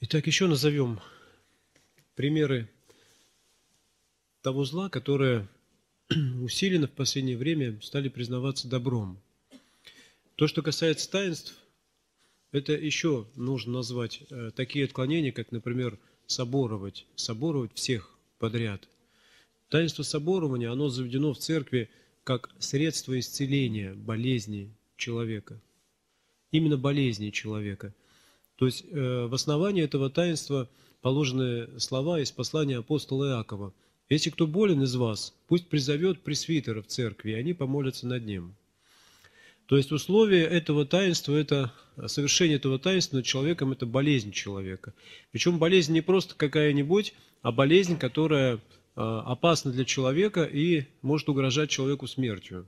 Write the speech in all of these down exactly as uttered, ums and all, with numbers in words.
Итак, еще назовем примеры того зла, которое усиленно в последнее время стали признаваться добром. То, что касается таинств, это еще нужно назвать э, такие отклонения, как, например, соборовать, соборовать всех подряд. Таинство соборования, оно заведено в церкви как средство исцеления болезней человека. Именно болезней человека. То есть э, в основании этого таинства положены слова из послания апостола Иакова. «Если кто болен из вас, пусть призовет пресвитера в церкви, и они помолятся над ним». То есть условие этого таинства, это совершение этого таинства над человеком, это болезнь человека. Причем болезнь не просто какая-нибудь, а болезнь, которая э, опасна для человека и может угрожать человеку смертью.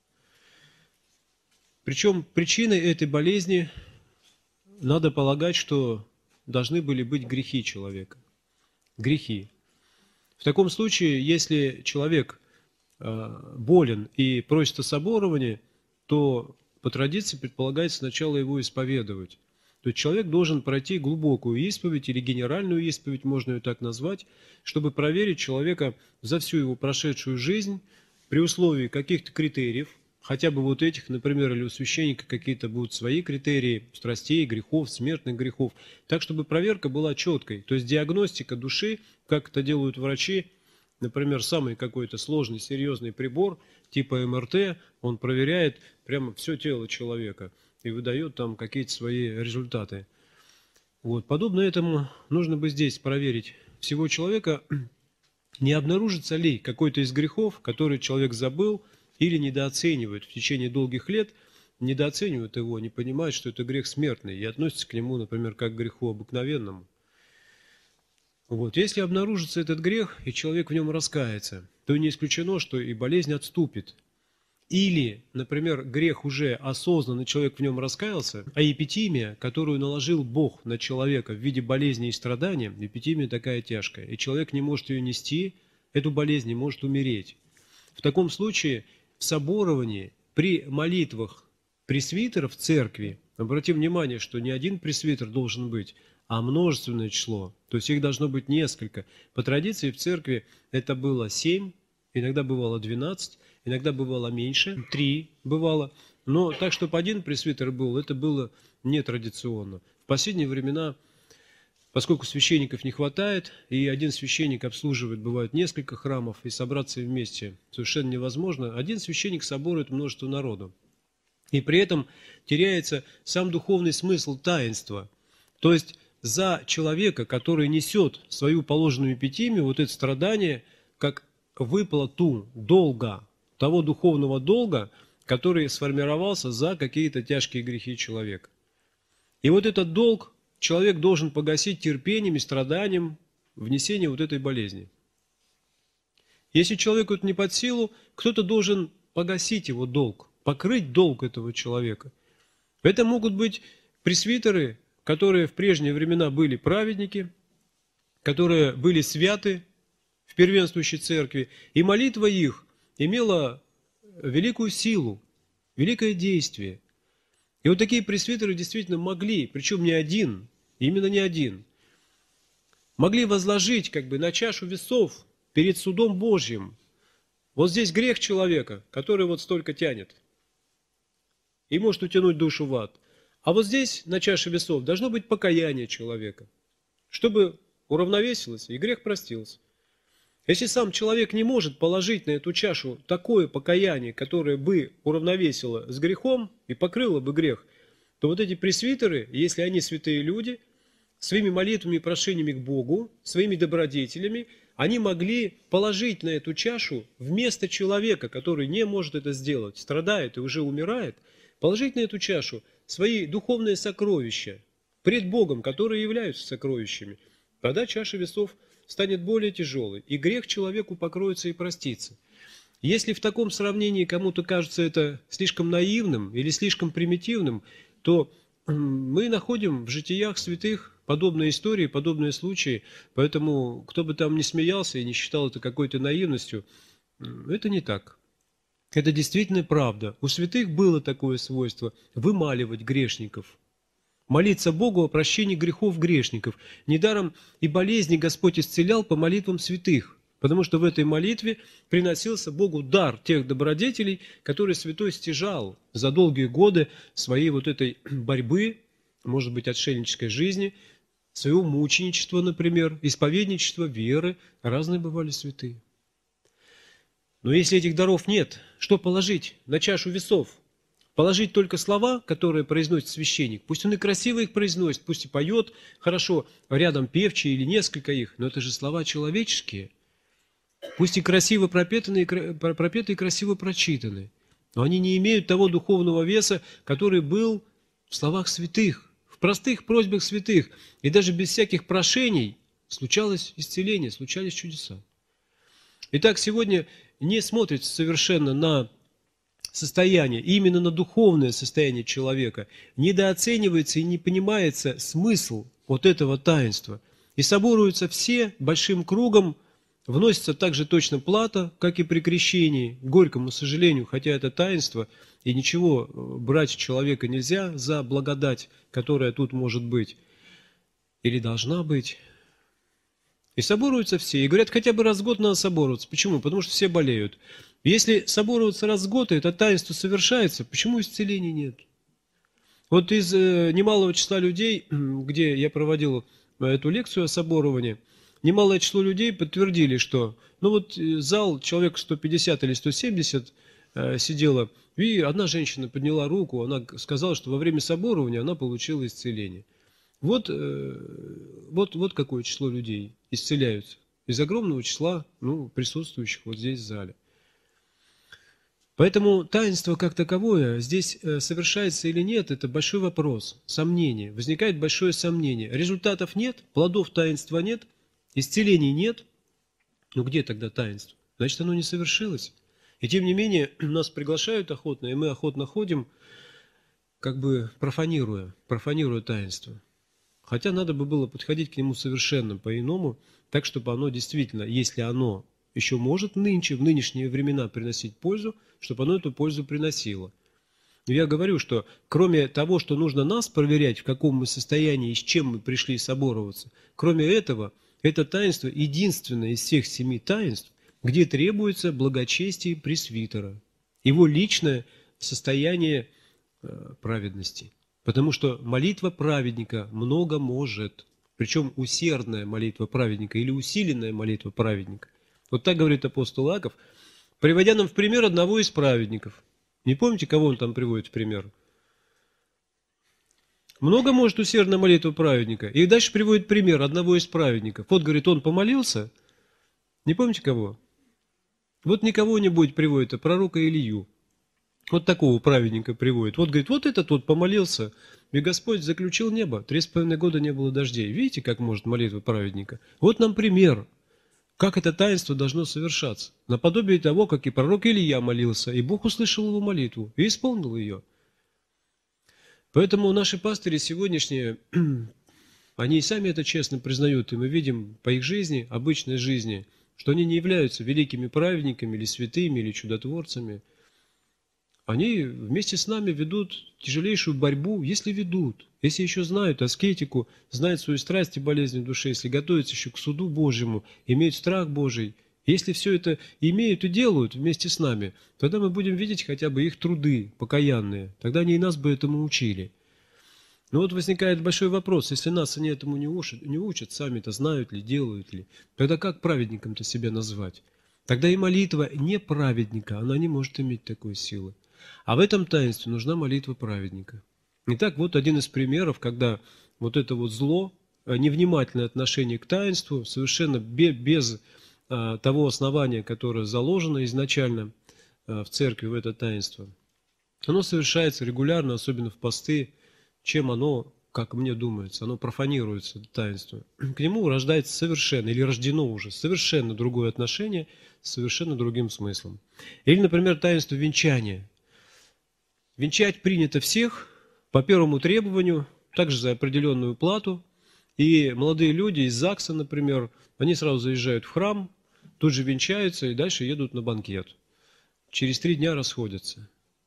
Причем причиной этой болезни, надо полагать, что должны были быть грехи человека. Грехи. В таком случае, если человек э, болен и просит о соборовании, то по традиции предполагается сначала его исповедовать. То есть человек должен пройти глубокую исповедь или генеральную исповедь, можно ее так назвать, чтобы проверить человека за всю его прошедшую жизнь при условии каких-то критериев, хотя бы вот этих, например, или у священника какие-то будут свои критерии страстей, грехов, смертных грехов, так, чтобы проверка была четкой. То есть диагностика души, как это делают врачи, например, самый какой-то сложный, серьезный прибор, типа эм эр тэ, он проверяет прямо все тело человека и выдает там какие-то свои результаты. Вот. Подобно этому нужно бы здесь проверить всего человека, не обнаружится ли какой-то из грехов, который человек забыл, или недооценивают в течение долгих лет, недооценивают его, не понимают, что это грех смертный, и относятся к нему, например, как к греху обыкновенному. Вот. Если обнаружится этот грех, и человек в нем раскается, то не исключено, что и болезнь отступит. Или, например, грех уже осознанно, человек в нем раскаялся, а эпитимия, которую наложил Бог на человека в виде болезни и страдания, эпитимия такая тяжкая, и человек не может ее нести, эту болезнь не может умереть. В таком случае в соборовании, при молитвах пресвитеров в церкви, обратим внимание, что не один пресвитер должен быть, а множественное число, то есть их должно быть несколько. По традиции в церкви это было семь, иногда бывало двенадцать, иногда бывало меньше, три бывало, но так, чтобы один пресвитер был, это было нетрадиционно. В последние времена, поскольку священников не хватает, и один священник обслуживает, бывает, несколько храмов, и собраться вместе совершенно невозможно, один священник соборует множество народу. И при этом теряется сам духовный смысл таинства. То есть за человека, который несет свою положенную эпитимию, вот это страдание, как выплату долга, того духовного долга, который сформировался за какие-то тяжкие грехи человека. И вот этот долг человек должен погасить терпением и страданием внесения вот этой болезни. Если человеку это не под силу, кто-то должен погасить его долг, покрыть долг этого человека. Это могут быть пресвитеры, которые в прежние времена были праведники, которые были святы в первенствующей церкви, и молитва их имела великую силу, великое действие. И вот такие пресвитеры действительно могли, причем не один, именно не один, могли возложить как бы на чашу весов перед судом Божьим. Вот здесь грех человека, который вот столько тянет и может утянуть душу в ад. А вот здесь на чаше весов должно быть покаяние человека, чтобы уравновесилось и грех простился. Если сам человек не может положить на эту чашу такое покаяние, которое бы уравновесило с грехом и покрыло бы грех, то вот эти пресвитеры, если они святые люди, своими молитвами и прошениями к Богу, своими добродетелями, они могли положить на эту чашу вместо человека, который не может это сделать, страдает и уже умирает, положить на эту чашу свои духовные сокровища пред Богом, которые являются сокровищами. Тогда чаша весов станет более тяжелой, и грех человеку покроется и простится. Если в таком сравнении кому-то кажется это слишком наивным или слишком примитивным, то мы находим в житиях святых подобные истории, подобные случаи, поэтому кто бы там ни смеялся и не считал это какой-то наивностью, это не так. Это действительно правда. У святых было такое свойство – вымаливать грешников. молиться Богу о прощении грехов грешников. Недаром и болезни Господь исцелял по молитвам святых, потому что в этой молитве приносился Богу дар тех добродетелей, которые святой стяжал за долгие годы своей вот этой борьбы, может быть, отшельнической жизни, своего мученичества, например, исповедничества, веры. Разные бывали святые. Но если этих даров нет, что положить на чашу весов? Положить только слова, которые произносит священник. Пусть он и красиво их произносит, пусть и поет хорошо, рядом певчие или несколько их, но это же слова человеческие. Пусть и красиво пропетаны, и пропеты, и красиво прочитаны, но они не имеют того духовного веса, который был в словах святых, в простых просьбах святых. И даже без всяких прошений случалось исцеление, случались чудеса. Итак, сегодня не смотрится совершенно на состояние, именно на духовное состояние человека, недооценивается и не понимается смысл вот этого таинства. И соборуются все большим кругом, вносится также точно плата, как и при крещении, к горькому сожалению, хотя это таинство, и ничего брать у человека нельзя за благодать, которая тут может быть или должна быть. И соборуются все, и говорят, хотя бы раз в год надо собороваться. Почему? Потому что все болеют. Если собороваться раз в год, и это таинство совершается, почему исцеления нет? Вот из э, немалого числа людей, где я проводил эту лекцию о соборовании, немалое число людей подтвердили, что ну вот зал, человек сто пятьдесят или сто семьдесят э, сидело, и одна женщина подняла руку, она сказала, что во время соборования она получила исцеление. Вот, вот, вот какое число людей исцеляются из огромного числа ну, присутствующих вот здесь в зале. Поэтому таинство как таковое здесь совершается или нет, это большой вопрос, сомнение. Возникает большое сомнение. Результатов нет, плодов таинства нет, исцелений нет. Ну где тогда таинство? Значит, оно не совершилось. И тем не менее, нас приглашают охотно, и мы охотно ходим, как бы профанируя, профанируя таинство. Хотя надо бы было подходить к нему совершенно по-иному, так, чтобы оно действительно, если оно еще может нынче, в нынешние времена приносить пользу, чтобы оно эту пользу приносило. Но я говорю, что кроме того, что нужно нас проверять, в каком мы состоянии и с чем мы пришли собороваться, кроме этого, это таинство единственное из всех семи таинств, где требуется благочестие пресвитера, его личное состояние э, праведности. Потому что молитва праведника много может, причем усердная молитва праведника или усиленная молитва праведника. Вот так говорит апостол Иаков, приводя нам в пример одного из праведников. Не помните, кого он там приводит в пример? Много может усердная молитва праведника. И дальше приводит пример одного из праведников. Вот, говорит, он помолился. Не помните кого? Вот никого не будет приводит, а пророка Илью. Вот такого праведника приводит. Вот, говорит, вот этот вот помолился, и Господь заключил небо. Три с половиной года не было дождей. Видите, как может молитва праведника? Вот нам пример, как это таинство должно совершаться. Наподобие того, как и пророк Илия молился, и Бог услышал его молитву и исполнил ее. Поэтому наши пастыри сегодняшние, они и сами это честно признают, и мы видим по их жизни, обычной жизни, что они не являются великими праведниками, или святыми, или чудотворцами. Они вместе с нами ведут тяжелейшую борьбу, если ведут, если еще знают аскетику, знают свою страсть и болезнь в душе, если готовятся еще к суду Божьему, имеют страх Божий. Если все это имеют и делают вместе с нами, тогда мы будем видеть хотя бы их труды покаянные, тогда они и нас бы этому учили. Но вот возникает большой вопрос, если нас они этому не учат, не учат сами-то знают ли, делают ли, тогда как праведником-то себя назвать? Тогда и молитва не праведника, она не может иметь такой силы. А в этом таинстве нужна молитва праведника. Итак, вот один из примеров, когда вот это вот зло, невнимательное отношение к таинству, совершенно без а, того основания, которое заложено изначально а, в церкви в это таинство, оно совершается регулярно, особенно в посты, чем оно, как мне думается, оно профанируется, это таинство. К нему рождается совершенно, или рождено уже, совершенно другое отношение, с совершенно другим смыслом. Или, например, таинство венчания. Венчать принято всех по первому требованию, также за определенную плату. И молодые люди из ЗАГСа, например, они сразу заезжают в храм, тут же венчаются и дальше едут на банкет. Через три дня расходятся.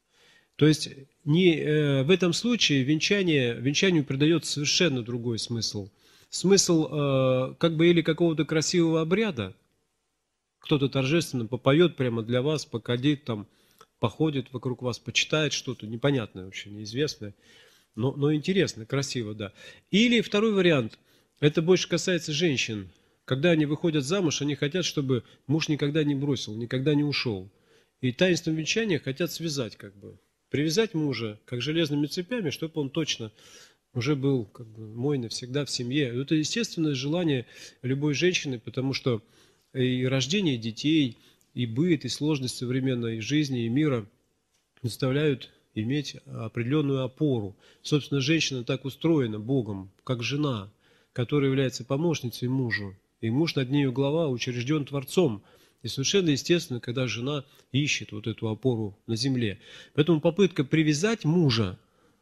То есть не, э, в этом случае венчание, венчанию придается совершенно другой смысл. Смысл э, как бы или какого-то красивого обряда, кто-то торжественно попоет прямо для вас, покадит там, походит вокруг вас, почитает что-то непонятное вообще, неизвестное, но, но интересно, красиво, да. Или второй вариант, это больше касается женщин. Когда они выходят замуж, они хотят, чтобы муж никогда не бросил, никогда не ушел. И таинством венчания хотят связать как бы. Привязать мужа, как железными цепями, чтобы он точно уже был как бы мой навсегда в семье. Это естественное желание любой женщины, потому что и рождение детей, и быт, и сложность современной жизни и мира заставляют иметь определенную опору. Собственно, женщина так устроена Богом, как жена, которая является помощницей мужу. И муж над нею глава учрежден Творцом. И совершенно естественно, когда жена ищет вот эту опору на земле. Поэтому попытка привязать мужа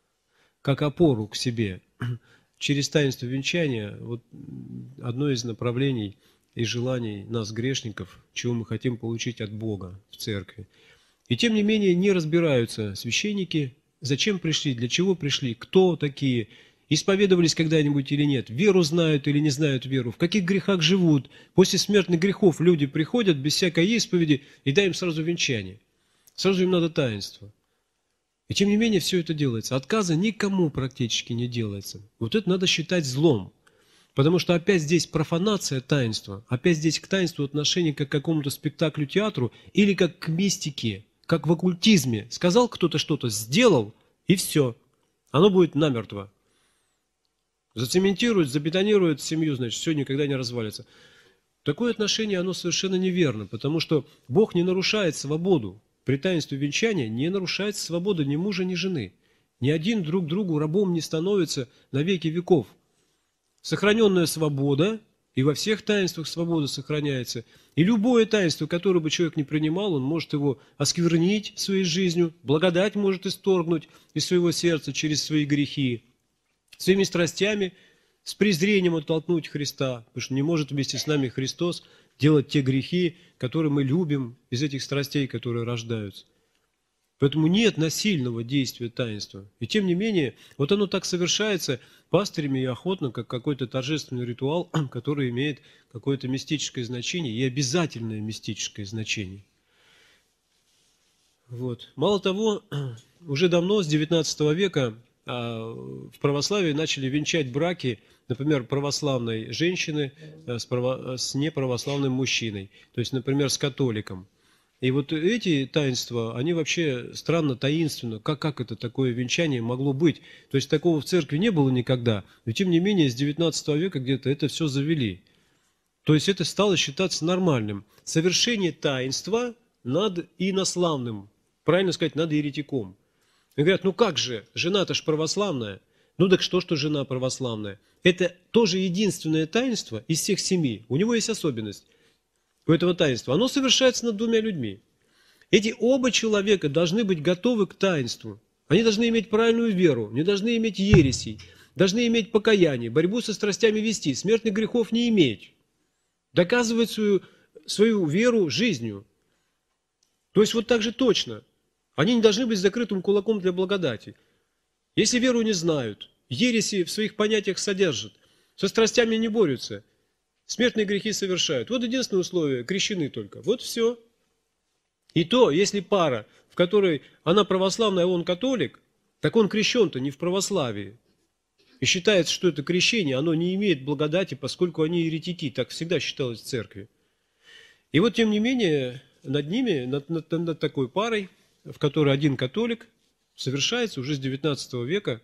как опору к себе через таинство венчания, вот одно из направлений и желаний нас, грешников, чего мы хотим получить от Бога в церкви. И тем не менее не разбираются священники, зачем пришли, для чего пришли, кто такие, исповедовались когда-нибудь или нет, веру знают или не знают веру, в каких грехах живут. После смертных грехов люди приходят без всякой исповеди и дай им сразу венчание. Сразу им надо таинство. И тем не менее все это делается. Отказа никому практически не делается. Вот это надо считать злом. Потому что опять здесь профанация таинства, опять здесь к таинству отношение как к какому-то спектаклю, театру или как к мистике, как в оккультизме. Сказал кто-то что-то, сделал, и все. Оно будет намертво. Зацементирует, забетонирует семью, значит, все никогда не развалится. Такое отношение, оно совершенно неверно, потому что Бог не нарушает свободу. При таинстве венчания не нарушается свобода ни мужа, ни жены. Ни один друг другу рабом не становится на веки веков. Сохраненная свобода, и во всех таинствах свобода сохраняется. И любое таинство, которое бы человек не принимал, он может его осквернить своей жизнью, благодать может исторгнуть из своего сердца через свои грехи, своими страстями, с презрением оттолкнуть Христа, потому что не может вместе с нами Христос делать те грехи, которые мы любим из этих страстей, которые рождаются. Поэтому нет насильного действия таинства. И тем не менее, вот оно так совершается пастырями и охотно, как какой-то торжественный ритуал, который имеет какое-то мистическое значение и обязательное мистическое значение. Вот. Мало того, уже давно, с девятнадцатого века, в православии начали венчать браки, например, православной женщины с, право... с неправославным мужчиной, то есть, например, с католиком. И вот эти таинства, они вообще странно, таинственно, как, как это такое венчание могло быть? То есть такого в церкви не было никогда, но тем не менее с девятнадцатого века где-то это все завели. То есть это стало считаться нормальным. Совершение таинства над инославным, правильно сказать, над еретиком. И говорят, ну как же, жена-то ж православная. Ну так что, что жена православная? Это тоже единственное таинство из всех семи. У него есть особенность. У этого таинства. Оно совершается над двумя людьми. Эти оба человека должны быть готовы к таинству. Они должны иметь правильную веру, не должны иметь ересей, должны иметь покаяние, борьбу со страстями вести, смертных грехов не иметь. Доказывать свою, свою веру жизнью. То есть вот так же точно. Они не должны быть закрытым кулаком для благодати. Если веру не знают, ереси в своих понятиях содержат, со страстями не борются, смертные грехи совершают. Вот единственное условие, крещены только. Вот все. И то, если пара, в которой она православная, а он католик, так он крещен-то не в православии. И считается, что это крещение, оно не имеет благодати, поскольку они еретики. Так всегда считалось в церкви. И вот, тем не менее, над ними, над, над, над такой парой, в которой один католик, совершается уже с девятнадцатого века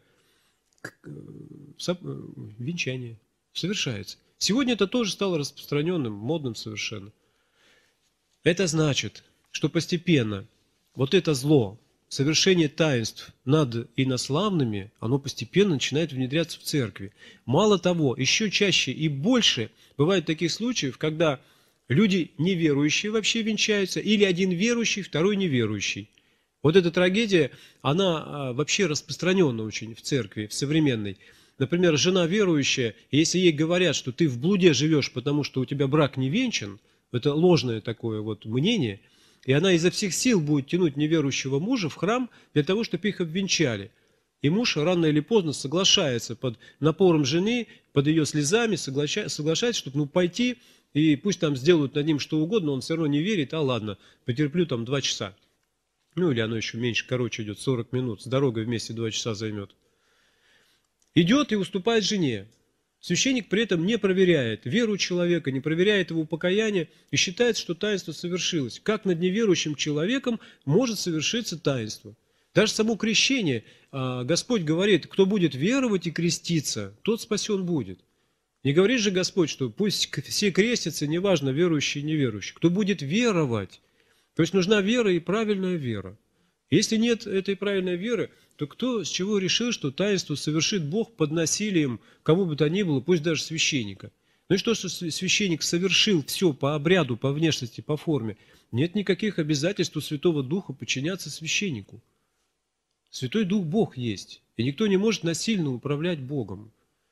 венчание. Совершается. Сегодня это тоже стало распространенным, модным совершенно. Это значит, что постепенно вот это зло, совершение таинств над инославными, оно постепенно начинает внедряться в церкви. Мало того, еще чаще и больше бывает таких случаев, когда люди неверующие вообще венчаются, или один верующий, второй неверующий. Вот эта трагедия, она вообще распространена очень в церкви, в современной. Например, жена верующая, если ей говорят, что ты в блуде живешь, потому что у тебя брак не венчан, это ложное такое вот мнение, И она изо всех сил будет тянуть неверующего мужа в храм для того, чтобы их обвенчали. И муж рано или поздно соглашается под напором жены, под ее слезами, соглашается, чтобы ну, пойти, и пусть там сделают над ним что угодно, он все равно не верит, а ладно, потерплю там два часа. Ну или оно еще меньше, короче идет, сорок минут, с дорогой вместе два часа займет. Идет и уступает жене. Священник при этом не проверяет веру человека, не проверяет его покаяние и считает, что таинство совершилось. Как над неверующим человеком может совершиться таинство? Даже само крещение, Господь говорит, кто будет веровать и креститься, тот спасен будет. Не говорит же Господь, что пусть все крестятся, неважно, верующие и неверующие. Кто будет веровать, то есть нужна вера и правильная вера. Если нет этой правильной веры, то кто с чего решил, что таинство совершит Бог под насилием кого бы то ни было, пусть даже священника? Ну и что, что священник совершил все по обряду, по внешности, по форме? Нет никаких обязательств у Святого Духа подчиняться священнику. Святой Дух Бог есть, и никто не может насильно управлять Богом.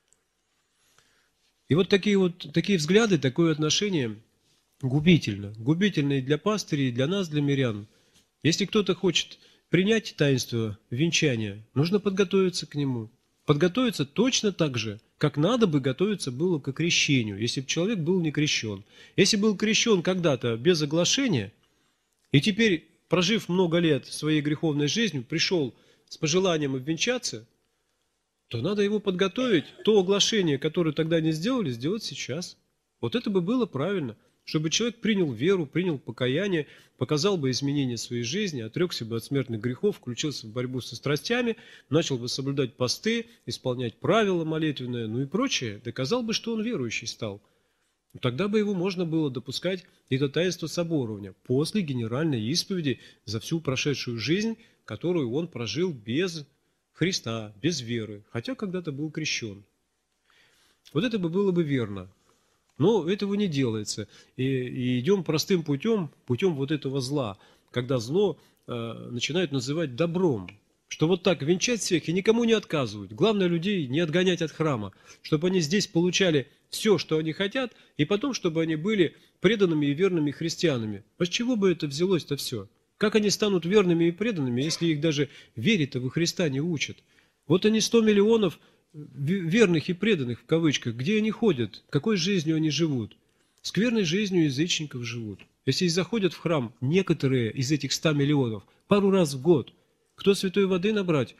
И вот такие вот такие взгляды, такое отношение губительно. Губительно и для пастырей, и для нас, для мирян. Если кто-то хочет принять таинство венчания, нужно подготовиться к нему. Подготовиться точно так же, как надо бы готовиться было к крещению, если бы человек был не крещен. Если был крещен когда-то без оглашения, и теперь, прожив много лет своей греховной жизнью, пришел с пожеланием обвенчаться, то надо его подготовить, то оглашение, которое тогда не сделали, сделать сейчас. Вот это бы было правильно. Чтобы человек принял веру, принял покаяние, показал бы изменения своей жизни, отрекся бы от смертных грехов, включился в борьбу со страстями, начал бы соблюдать посты, исполнять правила молитвенные, ну и прочее, доказал бы, что он верующий стал. Тогда бы его можно было допускать и до таинства соборования, после генеральной исповеди за всю прошедшую жизнь, которую он прожил без Христа, без веры, хотя когда-то был крещен. Вот это бы было бы верно. Но этого не делается. И, и идем простым путем, путем вот этого зла, когда зло э, начинают называть добром. Что вот так венчать всех и никому не отказывать. Главное людей не отгонять от храма, чтобы они здесь получали все, что они хотят, и потом, чтобы они были преданными и верными христианами. А с чего бы это взялось-то все? Как они станут верными и преданными, если их даже вере-то во Христа не учат? Вот они сто миллионов верных и преданных, в кавычках, где они ходят, какой жизнью они живут? Скверной жизнью язычников живут. Если и заходят в храм некоторые из этих ста миллионов пару раз в год, кто святой воды набрать?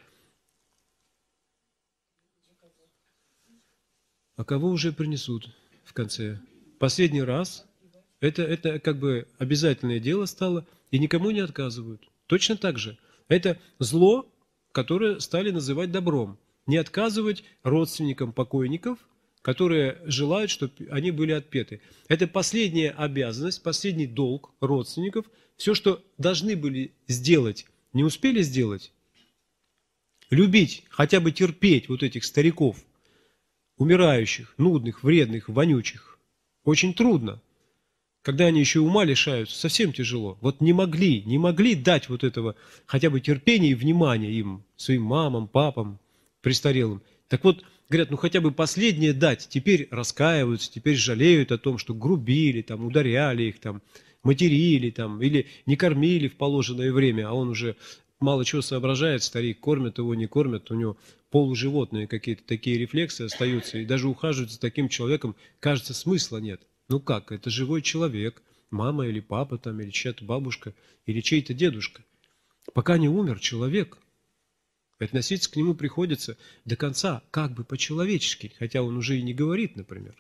А кого уже принесут в конце? Последний раз. Это, это как бы обязательное дело стало, и никому не отказывают. Точно так же. Это зло, которое стали называть добром. Не отказывать родственникам покойников, которые желают, чтобы они были отпеты. Это последняя обязанность, последний долг родственников. Все, что должны были сделать, не успели сделать. Любить, хотя бы терпеть вот этих стариков, умирающих, нудных, вредных, вонючих. Очень трудно. Когда они еще ума лишаются, совсем тяжело. Вот не могли, не могли дать вот этого хотя бы терпения и внимания им, своим мамам, папам, престарелым. Так вот, говорят, ну хотя бы последнее дать. Теперь раскаиваются, теперь жалеют о том, что грубили, там, ударяли их, там, материли, там, или не кормили в положенное время, а он уже мало чего соображает, старик, кормят его, не кормят, у него полуживотные какие-то такие рефлексы остаются, и даже ухаживать за таким человеком, кажется, смысла нет. Ну как, это живой человек, мама или папа, там, или чья-то бабушка, или чей-то дедушка. Пока не умер человек, относиться к нему приходится до конца, как бы по-человечески, хотя он уже и не говорит, например.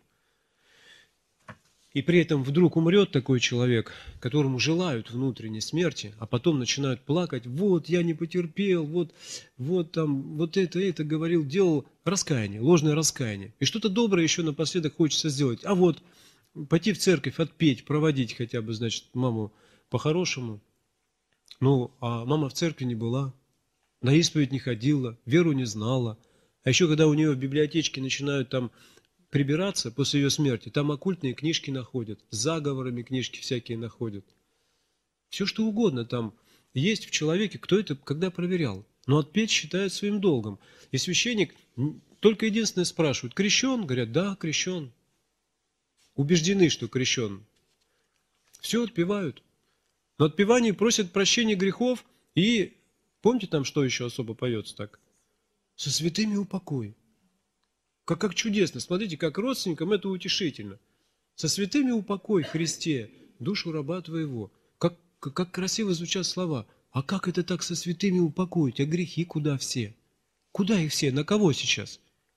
И при этом вдруг умрет такой человек, которому желают внутренней смерти, а потом начинают плакать: вот я не потерпел, вот, вот там, вот это, это говорил, делал, раскаяние, ложное раскаяние. И что-то доброе еще напоследок хочется сделать. А вот пойти в церковь, отпеть, проводить хотя бы, значит, маму по-хорошему. Ну, а мама в церкви не была, на исповедь не ходила, веру не знала. А еще когда у нее в библиотечке начинают там прибираться после ее смерти, там оккультные книжки находят, с заговорами книжки всякие находят. Все что угодно там есть в человеке, кто это когда проверял. Но отпеть считают своим долгом. И священник только единственное спрашивает: крещен? Говорят, да, крещен. Убеждены, что крещен. Все отпевают. На отпевании просят прощения грехов и, помните там, что еще особо поется так? Со святыми упокой. Как, как чудесно. Смотрите, как родственникам это утешительно. Со святыми упокой, Христе, душу раба твоего. Как, как, как красиво звучат слова. А как это так со святыми упокоить? А грехи куда все? Куда их все? На кого сейчас?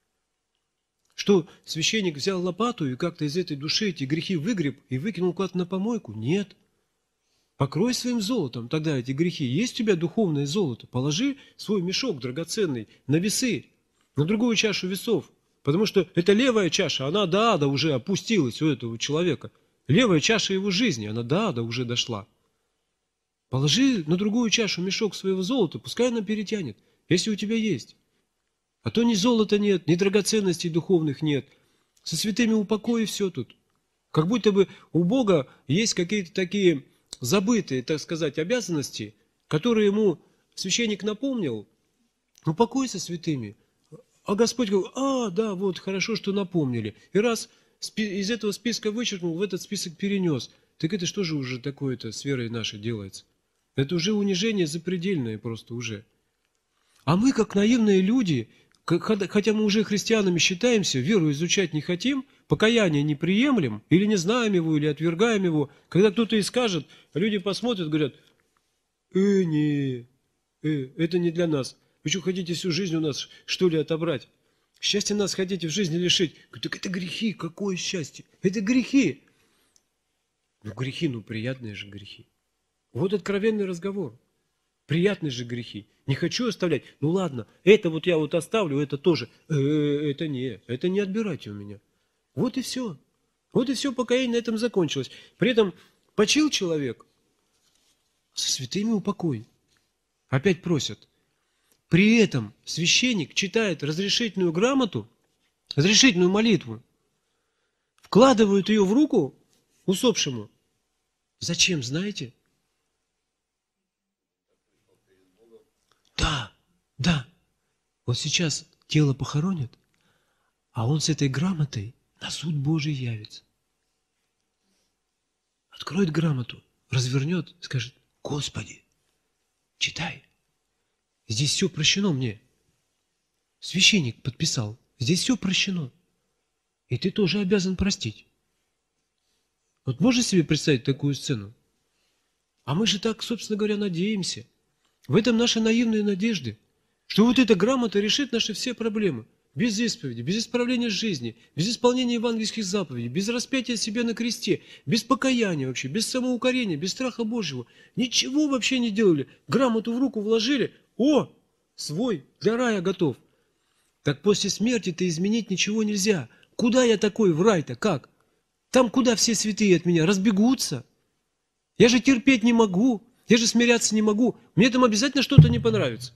Что, священник взял лопату и как-то из этой души эти грехи выгреб и выкинул куда-то на помойку? Нет. Покрой своим золотом тогда эти грехи. Есть у тебя духовное золото? Положи свой мешок драгоценный на весы, на другую чашу весов. Потому что это левая чаша, она до ада уже опустилась у этого человека. Левая чаша его жизни, она до ада уже дошла. Положи на другую чашу мешок своего золота, пускай она перетянет, если у тебя есть. А то ни золота нет, ни драгоценностей духовных нет. Со святыми упокой и все тут. Как будто бы у Бога есть какие-то такие забытые, так сказать, обязанности, которые ему священник напомнил. Упокой со святыми. А Господь говорит, а, да, вот, хорошо, что напомнили. И раз из этого списка вычеркнул, в этот список перенес. Так это что же уже такое-то с верой нашей делается? Это уже унижение запредельное просто уже. А мы, как наивные люди, хотя мы уже христианами считаемся, веру изучать не хотим, покаяние не приемлем, или не знаем его, или отвергаем его. Когда кто-то и скажет, люди посмотрят, говорят, э, не, э, это не для нас. Вы что, хотите всю жизнь у нас, что ли, отобрать? Счастье нас хотите в жизни лишить? Так это грехи, какое счастье? Это грехи. Ну, грехи, ну, приятные же грехи. Вот откровенный разговор. Приятные же грехи. Не хочу оставлять. Ну, ладно, это вот я вот оставлю, это тоже. Э, это не, это не отбирайте у меня. Вот и все. Вот и все, покаяние на этом закончилось. При этом почил человек, со святыми упокой. Опять просят. При этом священник читает разрешительную грамоту, разрешительную молитву, вкладывает ее в руку усопшему. Зачем, знаете? Да, да. Вот сейчас тело похоронят, а он с этой грамотой на суд Божий явится. Откроет грамоту, развернет, скажет, Господи, читай. Здесь все прощено мне. Священник подписал. Здесь все прощено. И ты тоже обязан простить. Вот можешь себе представить такую сцену? А мы же так, собственно говоря, надеемся. В этом наши наивные надежды, что вот эта грамота решит наши все проблемы. Без исповеди, без исправления жизни, без исполнения евангельских заповедей, без распятия себя на кресте, без покаяния вообще, без самоукорения, без страха Божьего. Ничего вообще не делали. Грамоту в руку вложили. О, свой, для рая готов. Так после смерти-то изменить ничего нельзя. Куда я такой в рай-то, как? Там куда все святые от меня? Разбегутся? Я же терпеть не могу, я же смиряться не могу. Мне там обязательно что-то не понравится.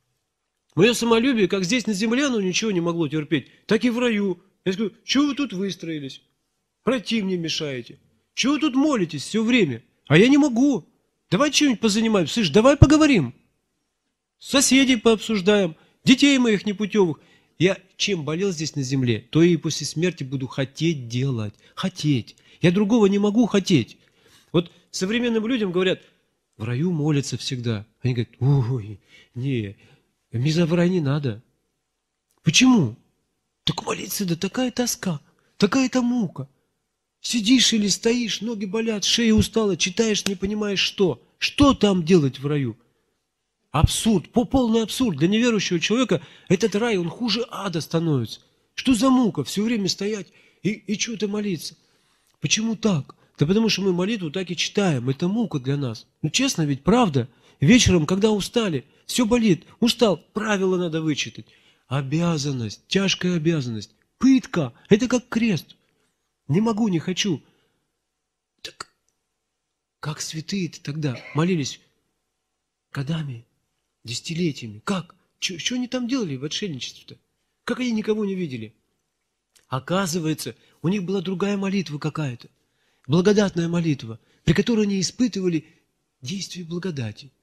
Мое самолюбие, как здесь на земле, оно ничего не могло терпеть, так и в раю. Я скажу, что вы тут выстроились? Пройти мне мешаете. Чего вы тут молитесь все время? А я не могу. Давай что-нибудь позанимаемся. Слышь, давай поговорим. Соседей пообсуждаем, детей моих непутевых. Я чем болел здесь на земле, то и после смерти буду хотеть делать. Хотеть. Я другого не могу хотеть. Вот современным людям говорят, в раю молятся всегда. Они говорят, ой, не, мне за в рай не надо. Почему? Так молиться, да такая тоска, такая-то мука. Сидишь или стоишь, ноги болят, шея устала, читаешь, не понимаешь что. Что там делать в раю? Абсурд, полный абсурд. Для неверующего человека этот рай, он хуже ада становится. Что за мука? Все время стоять и, и что-то молиться. Почему так? Да потому что мы молитву так и читаем. Это мука для нас. Ну честно ведь, правда? Вечером, когда устали, все болит, устал, правила надо вычитать. Обязанность, тяжкая обязанность. Пытка, это как крест. Не могу, не хочу. Так как святые-то тогда молились годами? Десятилетиями. Как? Что они там делали в отшельничестве-то? Как они никого не видели? Оказывается, у них была другая молитва какая-то. Благодатная молитва, при которой они испытывали действие благодати.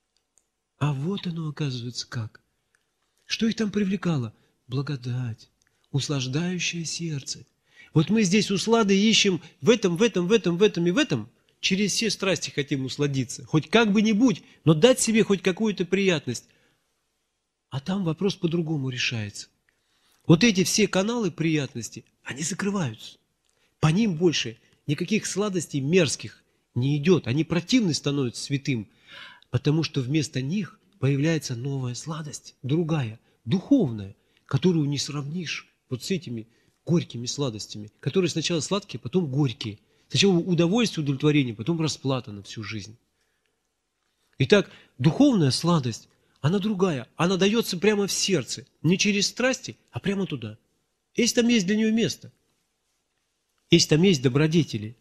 А вот оно, оказывается, как. Что их там привлекало? Благодать, услаждающее сердце. Вот мы здесь услады ищем в этом, в этом, в этом, в этом и в этом. через все страсти хотим усладиться. Хоть как бы нибудь, но дать себе хоть какую-то приятность. А там вопрос по-другому решается. Вот эти все каналы приятности, они закрываются. По ним больше никаких сладостей мерзких не идет. Они противны становятся святым, потому что вместо них появляется новая сладость, другая, духовная, которую не сравнишь вот с этими горькими сладостями, которые сначала сладкие, потом горькие. Сначала удовольствие, удовлетворение, потом расплата на всю жизнь. Итак, духовная сладость, она другая. Она дается прямо в сердце. Не через страсти, а прямо туда. Если там есть для нее место. Если там есть добродетели.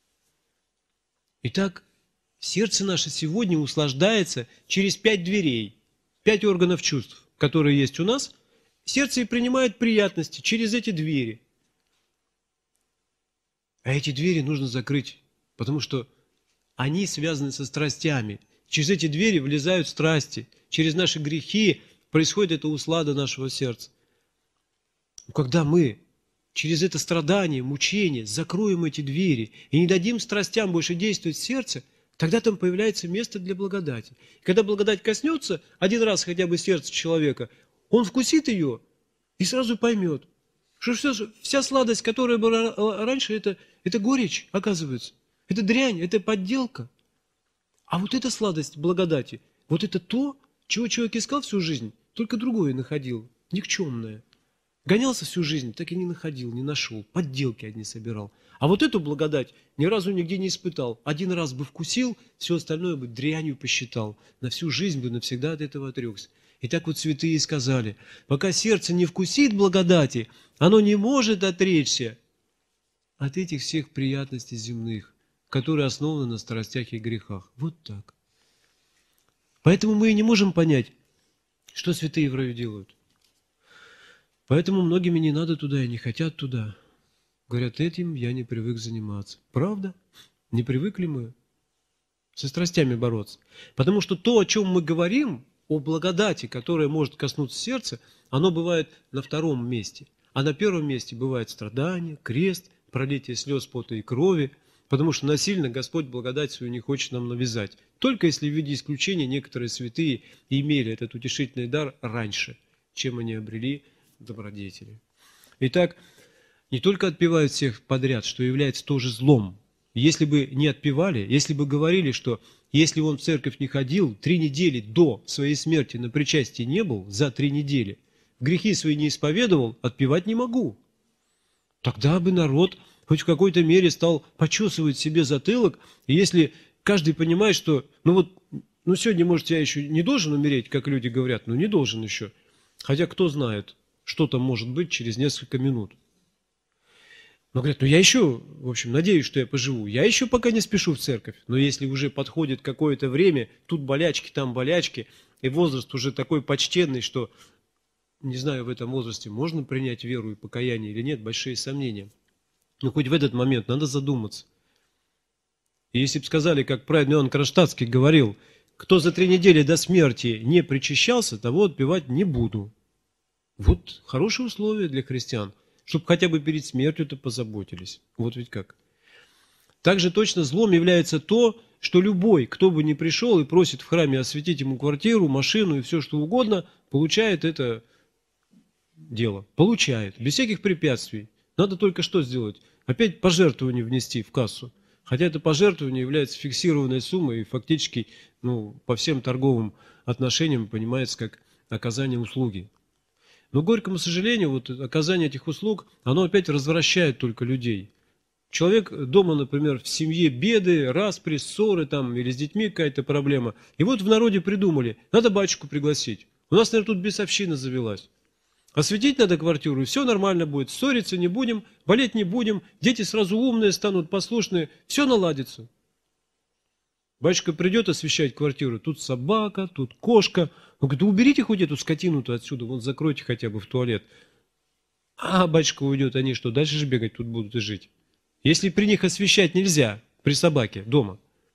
Итак, сердце наше сегодня услаждается через пять дверей, пять органов чувств, которые есть у нас. Сердце и принимает приятности через эти двери. А эти двери нужно закрыть, потому что они связаны со страстями. Через эти двери влезают страсти. Через наши грехи происходит эта услада нашего сердца. Когда мы через это страдание, мучение закроем эти двери и не дадим страстям больше действовать в сердце, тогда там появляется место для благодати. И когда благодать коснется один раз хотя бы сердца человека, он вкусит ее и сразу поймет, что все, вся сладость, которая была раньше, это, это горечь, оказывается. Это дрянь, это подделка. А вот эта сладость благодати, вот это то, чего человек искал всю жизнь, только другое находил, никчемное. Гонялся всю жизнь, так и не находил, не нашел, подделки одни собирал. А вот эту благодать ни разу нигде не испытал. Один раз бы вкусил, все остальное бы дрянью посчитал. На всю жизнь бы навсегда от этого отрекся. И так вот святые сказали, пока сердце не вкусит благодати, оно не может отречься от этих всех приятностей земных, которые основаны на страстях и грехах. Вот так. Поэтому мы и не можем понять, что святые в раю делают. Поэтому многими не надо туда и не хотят туда. Говорят, этим я не привык заниматься. Правда? Не привыкли мы со страстями бороться. Потому что то, о чем мы говорим, о благодати, которая может коснуться сердца, оно бывает на втором месте. А на первом месте бывает страдание, крест, пролитие слез, пота и крови, потому что насильно Господь благодать свою не хочет нам навязать. Только если в виде исключения некоторые святые имели этот утешительный дар раньше, чем они обрели добродетели. Итак, не только отпевают всех подряд, что является тоже злом. Если бы не отпевали, если бы говорили, что если он в церковь не ходил, три недели до своей смерти на причастии не был, за три недели, грехи свои не исповедовал, отпевать не могу. Тогда бы народ хоть в какой-то мере стал почесывать себе затылок, и если каждый понимает, что, ну вот, ну сегодня, может, я еще не должен умереть, как люди говорят, но не должен еще. Хотя кто знает, что там может быть через несколько минут. Но говорят, ну я еще, в общем, надеюсь, что я поживу. Я еще пока не спешу в церковь. Но если уже подходит какое-то время, тут болячки, там болячки, и возраст уже такой почтенный, что, не знаю, в этом возрасте можно принять веру и покаяние или нет, большие сомнения. Но хоть в этот момент надо задуматься. И если бы сказали, как праведный Иоанн Кронштадтский говорил, кто за три недели до смерти не причащался, того отпевать не буду. Вот хорошие условия для христиан. Чтобы хотя бы перед смертью-то позаботились. Вот ведь как. Также точно злом является то, что любой, кто бы ни пришел и просит в храме осветить ему квартиру, машину и все что угодно, получает это дело. Получает. Без всяких препятствий. Надо только что сделать? Опять пожертвование внести в кассу. Хотя это пожертвование является фиксированной суммой и фактически ну, по всем торговым отношениям понимается как оказание услуги. Но, к горькому сожалению, вот оказание этих услуг, оно опять развращает только людей. Человек дома, например, в семье беды, распри, ссоры там, или с детьми какая-то проблема. И вот в народе придумали, надо батюшку пригласить. У нас, наверное, тут бесовщина завелась. Осветить надо квартиру, и все нормально будет. Ссориться не будем, болеть не будем, дети сразу умные станут, послушные, все наладится. Батюшка придет освещать квартиру, тут собака, тут кошка. Он говорит, да уберите хоть эту скотину-то отсюда, вон закройте хотя бы в туалет. А батюшка уйдет, они что, дальше же бегать тут будут и жить. Если при них освещать нельзя, при собаке, дома.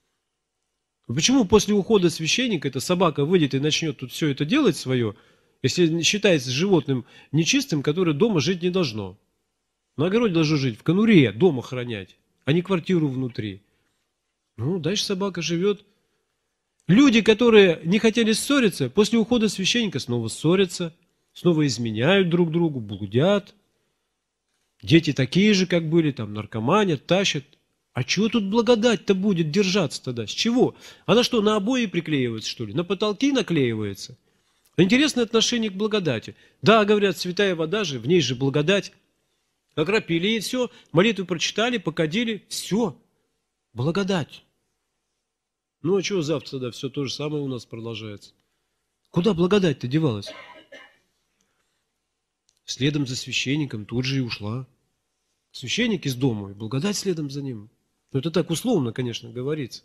Почему после ухода священника эта собака выйдет и начнет тут все это делать свое, если считается животным нечистым, которое дома жить не должно? На огороде должно жить, в конуре, дома хранять, а не квартиру внутри. Ну, дальше собака живет. Люди, которые не хотели ссориться, после ухода священника снова ссорятся, снова изменяют друг другу, блудят. Дети такие же, как были, там наркоманят, тащат. А чего тут благодать-то будет держаться тогда? С чего? Она что, на обои приклеивается, что ли? На потолки наклеивается? Интересное отношение к благодати. Да, говорят, святая вода же, в ней же благодать. Окропили и все, молитву прочитали, покадили, все, благодать. Ну а чего завтра тогда все то же самое у нас продолжается? Куда благодать-то девалась? Следом за священником тут же и ушла. Священник из дома, и благодать следом за ним. Ну это так условно, конечно, говорится.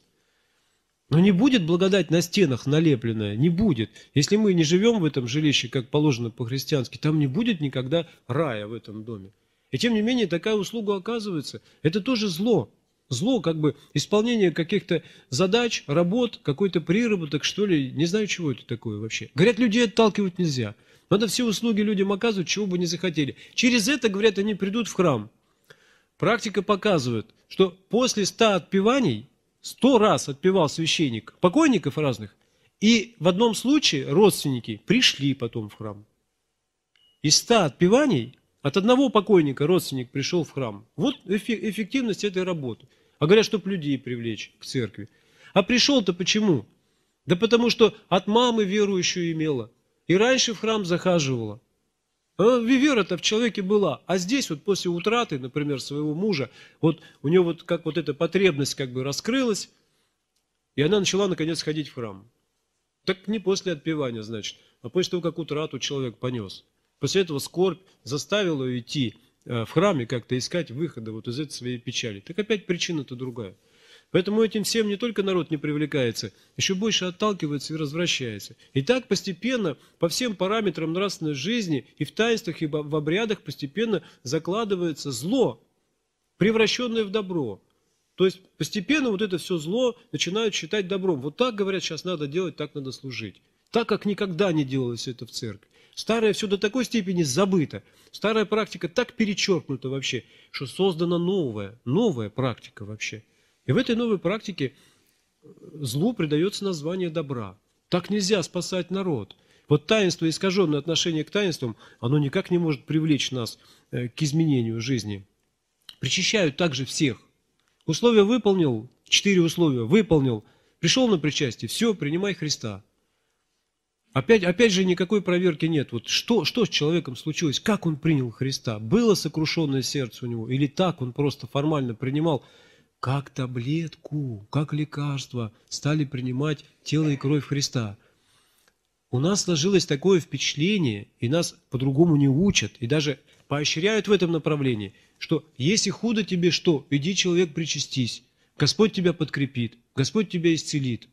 Но не будет благодать на стенах налепленная, не будет. Если мы не живем в этом жилище, как положено по-христиански, там не будет никогда рая в этом доме. И тем не менее, такая услуга оказывается. Это тоже зло. Зло, как бы исполнение каких-то задач, работ, какой-то приработок, что ли. Не знаю, чего это такое вообще. Говорят, людей отталкивать нельзя. Надо все услуги людям оказывать, чего бы не захотели. Через это, говорят, они придут в храм. Практика показывает, что после ста отпеваний, сто раз отпевал священник покойников разных, и в одном случае родственники пришли потом в храм. Из ста отпеваний от одного покойника родственник пришел в храм. Вот эффективность этой работы. А говорят, чтобы людей привлечь к церкви. А пришел-то почему? Да потому что от мамы верующую имела. И раньше в храм захаживала. А вера-то в человеке была. А здесь вот после утраты, например, своего мужа, вот у нее вот как вот эта потребность как бы раскрылась, и она начала наконец ходить в храм. Так не после отпевания, значит, а после того, как утрату человек понес. После этого скорбь заставила ее идти в храме как-то искать выхода вот из этой своей печали. Так опять причина-то другая. Поэтому этим всем не только народ не привлекается, еще больше отталкивается и развращается. И так постепенно по всем параметрам нравственной жизни и в таинствах, и в обрядах постепенно закладывается зло, превращенное в добро. То есть постепенно вот это все зло начинают считать добром. Вот так, говорят, сейчас надо делать, так надо служить. Так, как никогда не делалось это в церкви. Старое все до такой степени забыто. Старая практика так перечеркнута вообще, что создана новая, новая практика вообще. И в этой новой практике злу придается название добра. Так нельзя спасать народ. Вот таинство, искаженное отношение к таинствам, оно никак не может привлечь нас к изменению жизни. Причащают также всех. Условия выполнил, четыре условия выполнил, пришел на причастие, все, принимай Христа. Опять, опять же никакой проверки нет. Вот что, что с человеком случилось? Как он принял Христа? Было сокрушенное сердце у него? Или так он просто формально принимал? Как таблетку, как лекарство стали принимать тело и кровь Христа. У нас сложилось такое впечатление, и нас по-другому не учат, и даже поощряют в этом направлении, что если худо тебе что, иди, человек, причастись. Господь тебя подкрепит, Господь тебя исцелит.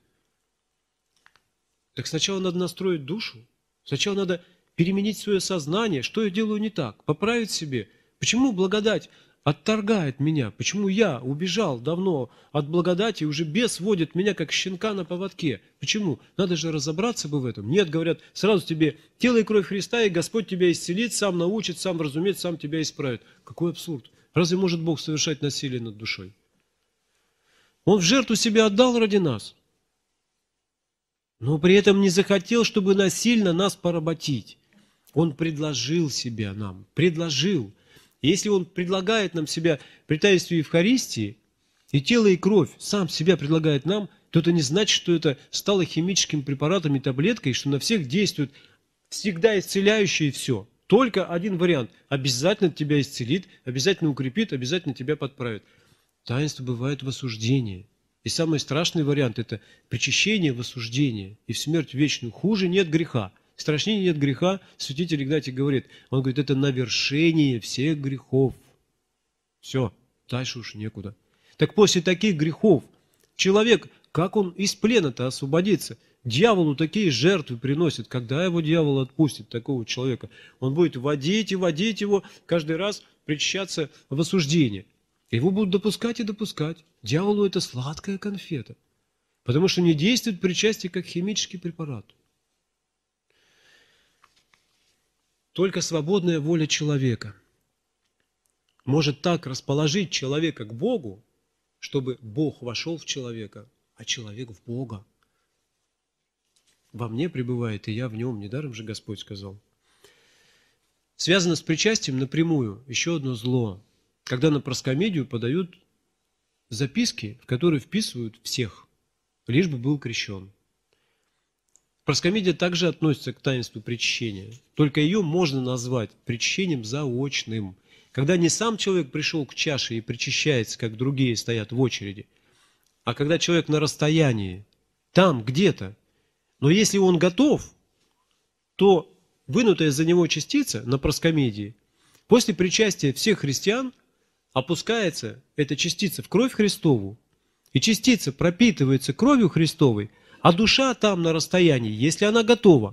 Так сначала надо настроить душу, сначала надо переменить свое сознание, что я делаю не так, поправить себе. Почему благодать отторгает меня? Почему я убежал давно от благодати, и уже бес водит меня, как щенка на поводке? Почему? Надо же разобраться бы в этом. Нет, говорят, сразу тебе тело и кровь Христа, и Господь тебя исцелит, сам научит, сам разумеет, сам тебя исправит. Какой абсурд! Разве может Бог совершать насилие над душой? Он в жертву себя отдал ради нас, но при этом не захотел, чтобы насильно нас поработить. Он предложил себя нам, предложил. Если Он предлагает нам себя при таинстве Евхаристии, и тело, и кровь сам себя предлагает нам, то это не значит, что это стало химическим препаратом и таблеткой, что на всех действует всегда исцеляющее и все. Только один вариант. Обязательно тебя исцелит, обязательно укрепит, обязательно тебя подправит. Таинство бывает в осуждении. И самый страшный вариант – это причащение в осуждение и в смерть вечную. Хуже нет греха. Страшнее нет греха, святитель Игнатий говорит. Он говорит, это навершение всех грехов. Все, дальше уж некуда. Так после таких грехов человек, как он из плена-то освободится? Дьяволу такие жертвы приносит. Когда его дьявол отпустит, такого человека? Он будет водить и водить его, каждый раз причащаться в осуждение. Его будут допускать и допускать. Дьяволу это сладкая конфета. Потому что не действует причастие как химический препарат. Только свободная воля человека может так расположить человека к Богу, чтобы Бог вошел в человека, а человек в Бога. Во мне пребывает, и я в нем. Недаром же Господь сказал. Связано с причастием напрямую еще одно зло. Когда на проскомедию подают записки, в которые вписывают всех, лишь бы был крещен. Проскомедия также относится к таинству причащения, только ее можно назвать причащением заочным. Когда не сам человек пришел к чаше и причащается, как другие стоят в очереди, а когда человек на расстоянии, там где-то. Но если он готов, то вынутая за него частица на проскомедии, после причастия всех христиан опускается эта частица в кровь Христову, и частица пропитывается кровью Христовой, а душа там на расстоянии, если она готова,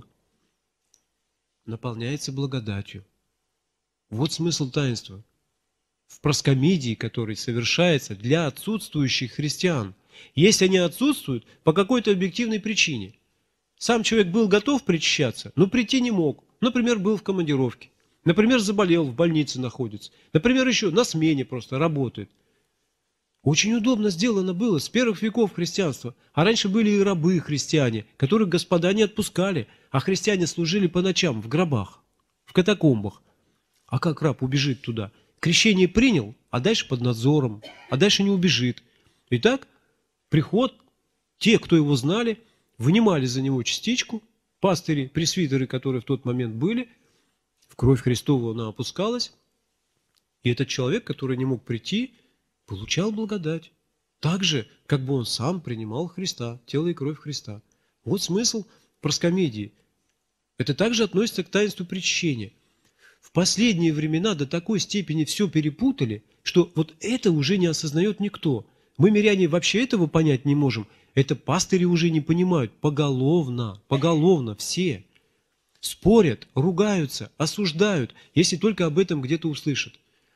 наполняется благодатью. Вот смысл таинства. В проскомедии, который совершается для отсутствующих христиан. Если они отсутствуют по какой-то объективной причине. Сам человек был готов причащаться, но прийти не мог. Например, был в командировке. Например, заболел, в больнице находится. Например, еще на смене просто работает. Очень удобно сделано было с первых веков христианства. А раньше были и рабы-христиане, которых господа не отпускали, а христиане служили по ночам в гробах, в катакомбах. А как раб убежит туда? Крещение принял, а дальше под надзором, а дальше не убежит. Итак, приход, те, кто его знали, вынимали за него частичку, пастыри, пресвитеры, которые в тот момент были, в кровь Христову она опускалась, и этот человек, который не мог прийти, получал благодать. Так же, как бы он сам принимал Христа, тело и кровь Христа. Вот смысл проскомедии. Это также относится к таинству причащения. В последние времена до такой степени все перепутали, что вот это уже не осознает никто. Мы, миряне, вообще этого понять не можем. Это пастыри уже не понимают. Поголовно, поголовно все. Спорят, ругаются, осуждают, если только об этом где-то услышат.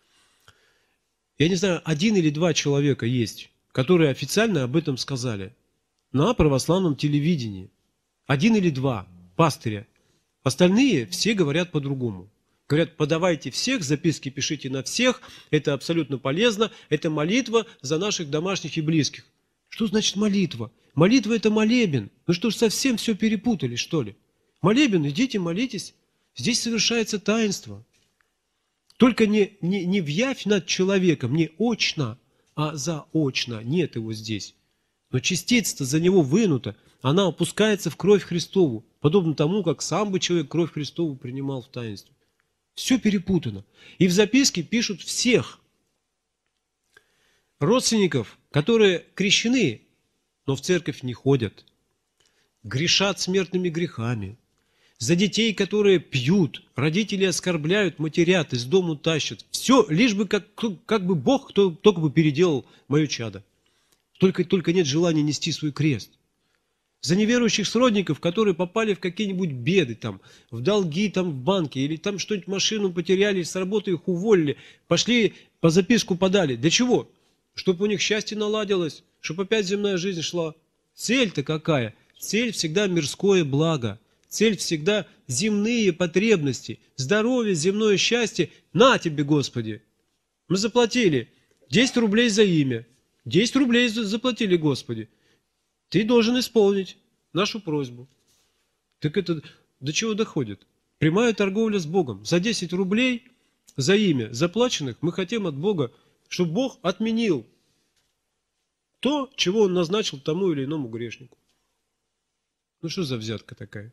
Я не знаю, один или два человека есть, которые официально об этом сказали на православном телевидении. Один или два пастыря. Остальные все говорят по-другому. Говорят, подавайте всех, записки пишите на всех, это абсолютно полезно, это молитва за наших домашних и близких. Что значит молитва? Молитва – это молебен. Ну что ж, совсем все перепутали, что ли? Молебен, идите, молитесь. Здесь совершается таинство. Только не, не, не в явь над человеком, не очно, а заочно. Нет его здесь. Но частица-то за него вынута, она опускается в кровь Христову, подобно тому, как сам бы человек кровь Христову принимал в таинстве. Все перепутано. И в записке пишут всех родственников, которые крещены, но в церковь не ходят, грешат смертными грехами, за детей, которые пьют, родители оскорбляют, матерят, из дому тащат. Все, лишь бы как, как бы Бог кто, только бы переделал мое чадо. Только, только нет желания нести свой крест. За неверующих сродников, которые попали в какие-нибудь беды, там, в долги там, в банке, или там что-нибудь машину потеряли, с работы их уволили, пошли по записку подали. Для чего? Чтобы у них счастье наладилось, чтобы опять земная жизнь шла. Цель-то какая? Цель всегда мирское благо. Цель всегда земные потребности. Здоровье, земное счастье. На тебе, Господи! Мы заплатили десять рублей за имя. десять рублей заплатили, Господи. Ты должен исполнить нашу просьбу. Так это до чего доходит? Прямая торговля с Богом. За десять рублей, за имя заплаченных, мы хотим от Бога, чтобы Бог отменил то, чего Он назначил тому или иному грешнику. Ну что за взятка такая?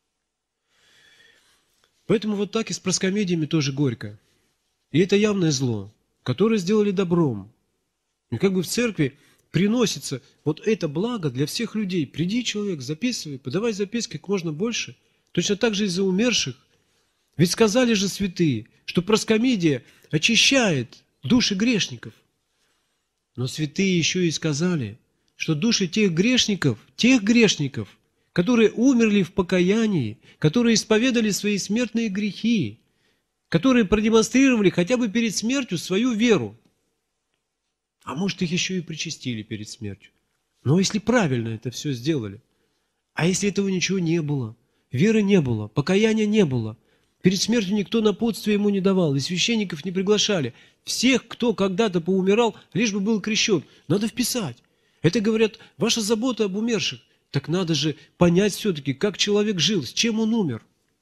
Поэтому вот так и с проскомедиями тоже горько. И это явное зло, которое сделали добром. И как бы в церкви приносится вот это благо для всех людей. Приди, человек, записывай, подавай записки как можно больше. Точно так же и за умерших. Ведь сказали же святые, что проскомедия очищает души грешников. Но святые еще и сказали, что души тех грешников, тех грешников, которые умерли в покаянии, которые исповедали свои смертные грехи, которые продемонстрировали хотя бы перед смертью свою веру. А может, их еще и причастили перед смертью. Но если правильно это все сделали, а если этого ничего не было, веры не было, покаяния не было, Перед смертью никто напутствия ему не давал, и священников не приглашали. Всех, кто когда-то поумирал, лишь бы был крещен. Надо вписать. Это, говорят, ваша забота об умерших. Так надо же понять все-таки, как человек жил, с чем он умер.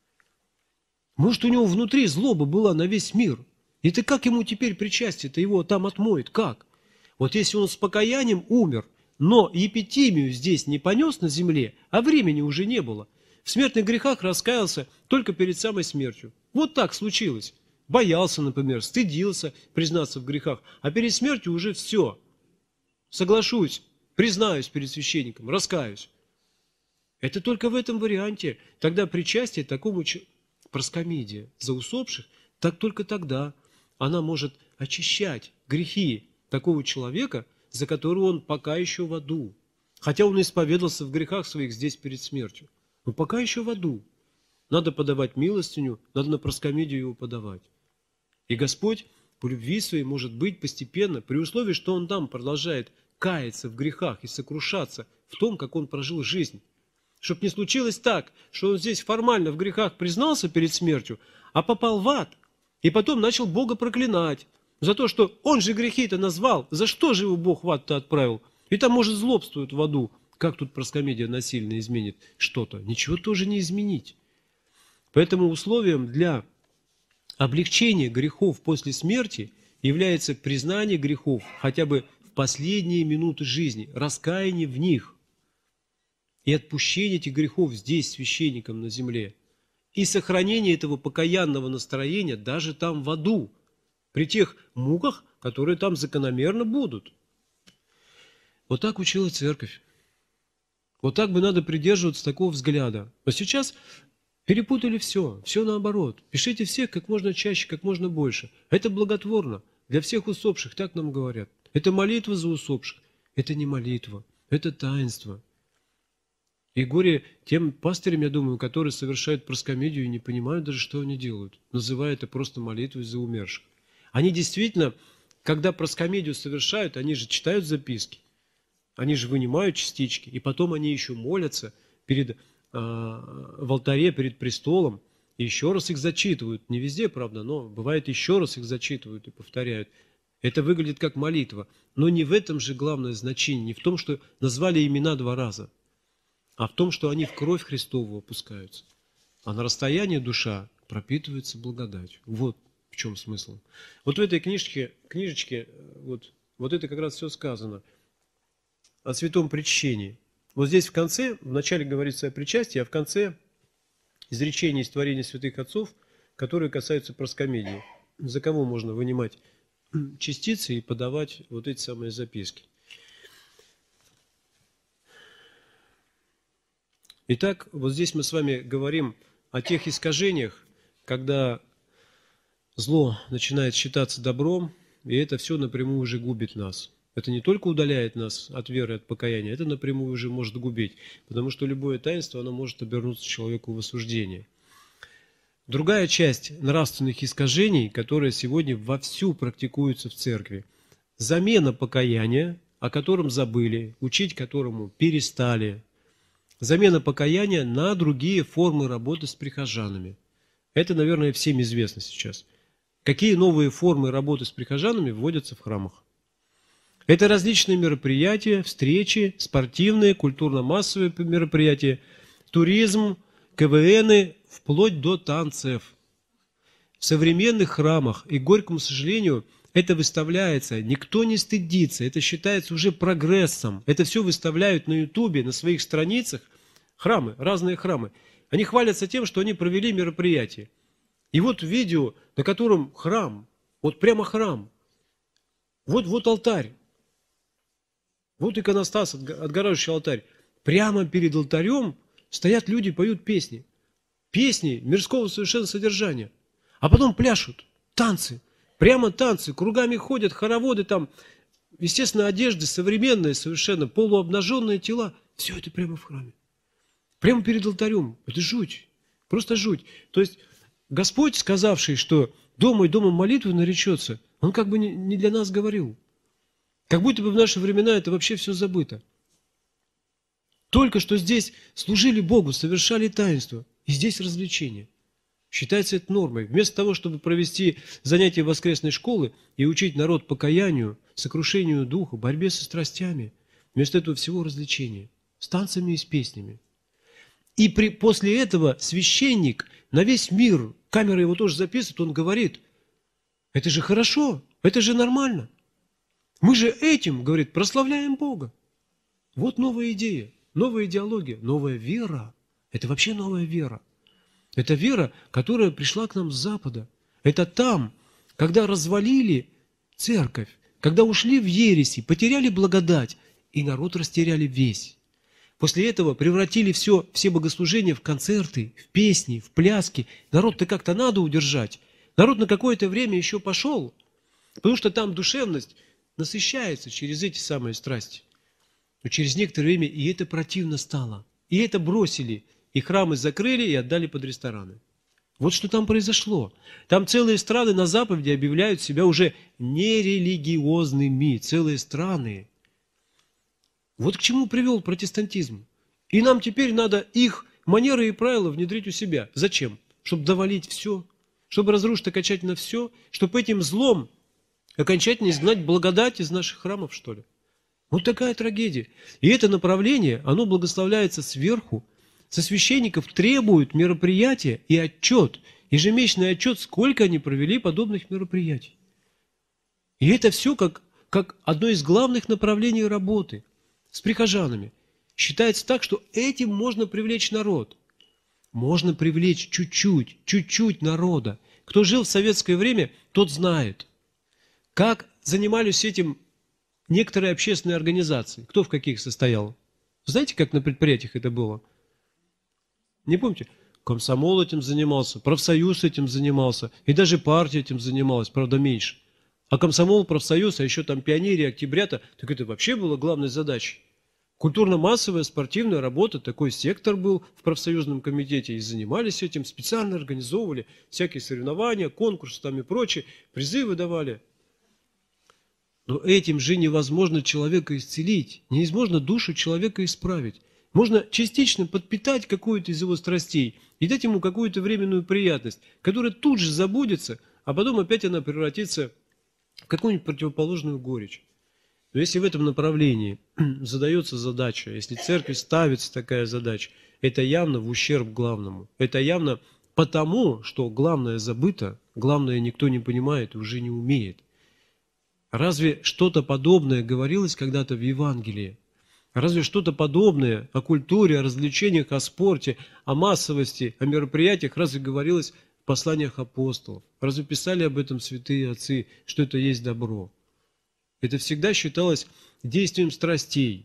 Может, у него внутри злоба была на весь мир. И ты как ему теперь причастие-то его там отмоет? Как? Вот если он с покаянием умер, но епитимию здесь не понес на земле, а времени уже не было, в смертных грехах раскаялся только перед самой смертью. Вот так случилось. Боялся, например, стыдился признаться в грехах, а перед смертью уже все. Соглашусь, признаюсь перед священником, раскаюсь. Это только в этом варианте. Тогда причастие такому проскомидия за усопших, так только тогда она может очищать грехи такого человека, за которого он пока еще в аду. Хотя он исповедался в грехах своих здесь перед смертью. Но пока еще в аду. Надо подавать милостыню, надо на проскомидию его подавать. И Господь по любви своей, может быть, постепенно, при условии, что он там продолжает каяться в грехах и сокрушаться в том, как он прожил жизнь. Чтобы не случилось так, что он здесь формально в грехах признался перед смертью, а попал в ад, и потом начал Бога проклинать за то, что он же грехи-то назвал, за что же его Бог в ад-то отправил? И там, может, злобствует в аду. Как тут проскомидия насильно изменит что-то? Ничего тоже не изменить. Поэтому условием для облегчения грехов после смерти является признание грехов хотя бы в последние минуты жизни, раскаяние в них и отпущение этих грехов здесь, священником на земле, и сохранение этого покаянного настроения даже там в аду, при тех муках, которые там закономерно будут. Вот так учила церковь. Вот так бы надо придерживаться такого взгляда. Но сейчас перепутали все, все наоборот. Пишите всех как можно чаще, как можно больше. Это благотворно для всех усопших, так нам говорят. Это молитва за усопших. Это не молитва, это таинство. И горе тем пастырям, я думаю, которые совершают проскомидию и не понимают даже, что они делают, называя это просто молитвой за умерших. Они действительно, когда проскомидию совершают, они же читают записки, они же вынимают частички, и потом они еще молятся перед, э, в алтаре, перед престолом, и еще раз их зачитывают. Не везде, правда, но бывает еще раз их зачитывают и повторяют. Это выглядит как молитва, но не в этом же главное значение, не в том, что назвали имена два раза, а в том, что они в кровь Христову опускаются. А на расстоянии душа пропитывается благодатью. Вот в чем смысл. Вот в этой книжечке, книжечке вот, вот это как раз все сказано о святом причащении. Вот здесь в конце, в начале говорится о причастии, а в конце изречение из творения святых отцов, которые касаются проскомидии. За кого можно вынимать частицы и подавать вот эти самые записки. Итак, вот здесь мы с вами говорим о тех искажениях, когда зло начинает считаться добром, и это все напрямую уже губит нас. Это не только удаляет нас от веры, от покаяния, это напрямую уже может губить, потому что любое таинство, оно может обернуться человеку в осуждение. Другая часть нравственных искажений, которые сегодня вовсю практикуются в церкви, замена покаяния, о котором забыли, учить которому перестали, замена покаяния на другие формы работы с прихожанами. Это, наверное, всем известно сейчас. Какие новые формы работы с прихожанами вводятся в храмах? Это различные мероприятия, встречи, спортивные, культурно-массовые мероприятия, туризм, КВНы, вплоть до танцев. В современных храмах, и, к горькому сожалению, это выставляется, никто не стыдится, это считается уже прогрессом. Это все выставляют на Ютубе, на своих страницах, храмы, разные храмы. Они хвалятся тем, что они провели мероприятие. И вот видео, на котором храм, вот прямо храм, вот, вот алтарь, вот иконостас, отгораживающий алтарь. Прямо перед алтарем стоят люди, поют песни. Песни мирского совершенно содержания. А потом пляшут, танцы, прямо танцы, кругами ходят, хороводы там, естественно, одежды современные совершенно, полуобнаженные тела. Все это прямо в храме. Прямо перед алтарем. Это жуть, просто жуть. То есть Господь, сказавший, что дом мой домом молитвы наречется, Он как бы не для нас говорил. Как будто бы в наши времена это вообще все забыто. Только что здесь служили Богу, совершали таинство, и здесь развлечения. Считается это нормой. Вместо того, чтобы провести занятия воскресной школы и учить народ покаянию, сокрушению духа, борьбе со страстями, вместо этого всего развлечения, с танцами и с песнями. И при, после этого священник на весь мир, камера его тоже записывает, он говорит, это же хорошо, это же нормально. Мы же этим, говорит, прославляем Бога. Вот новая идея, новая идеология, новая вера. Это вообще новая вера. Это вера, которая пришла к нам с Запада. Это там, когда развалили церковь, когда ушли в ереси, потеряли благодать, и народ растеряли весь. После этого превратили все, все богослужения в концерты, в песни, в пляски. Народ-то как-то надо удержать. Народ на какое-то время еще пошел, потому что там душевность насыщается через эти самые страсти. Но через некоторое время и это противно стало. И это бросили. И храмы закрыли и отдали под рестораны. Вот что там произошло. Там целые страны на Западе объявляют себя уже нерелигиозными. Целые страны. Вот к чему привел протестантизм. И нам теперь надо их манеры и правила внедрить у себя. Зачем? Чтобы довалить все. Чтобы разрушить окончательно все. Чтобы этим злом окончательно изгнать благодать из наших храмов, что ли. Вот такая трагедия. И это направление, оно благословляется сверху. Со священников требуют мероприятия и отчет, ежемесячный отчет, сколько они провели подобных мероприятий. И это все как, как одно из главных направлений работы с прихожанами. Считается так, что этим можно привлечь народ. Можно привлечь чуть-чуть, чуть-чуть народа. Кто жил в советское время, тот знает, как занимались этим некоторые общественные организации. Кто в каких состоял? Знаете, как на предприятиях это было? Не помните? Комсомол этим занимался, профсоюз этим занимался, и даже партия этим занималась, правда, меньше. А комсомол, профсоюз, а еще там пионерия, октябрята, так это вообще было главной задачей. Культурно-массовая спортивная работа, такой сектор был в профсоюзном комитете, и занимались этим, специально организовывали всякие соревнования, конкурсы там и прочее, призывы давали. Но этим же невозможно человека исцелить, невозможно душу человека исправить. Можно частично подпитать какую-то из его страстей и дать ему какую-то временную приятность, которая тут же забудется, а потом опять она превратится в какую-нибудь противоположную горечь. Но если в этом направлении задается задача, если церкви ставится такая задача, это явно в ущерб главному. Это явно потому, что главное забыто, главное никто не понимает и уже не умеет. Разве что-то подобное говорилось когда-то в Евангелии? Разве что-то подобное о культуре, о развлечениях, о спорте, о массовости, о мероприятиях разве говорилось в посланиях апостолов? Разве писали об этом святые отцы, что это есть добро? Это всегда считалось действием страстей.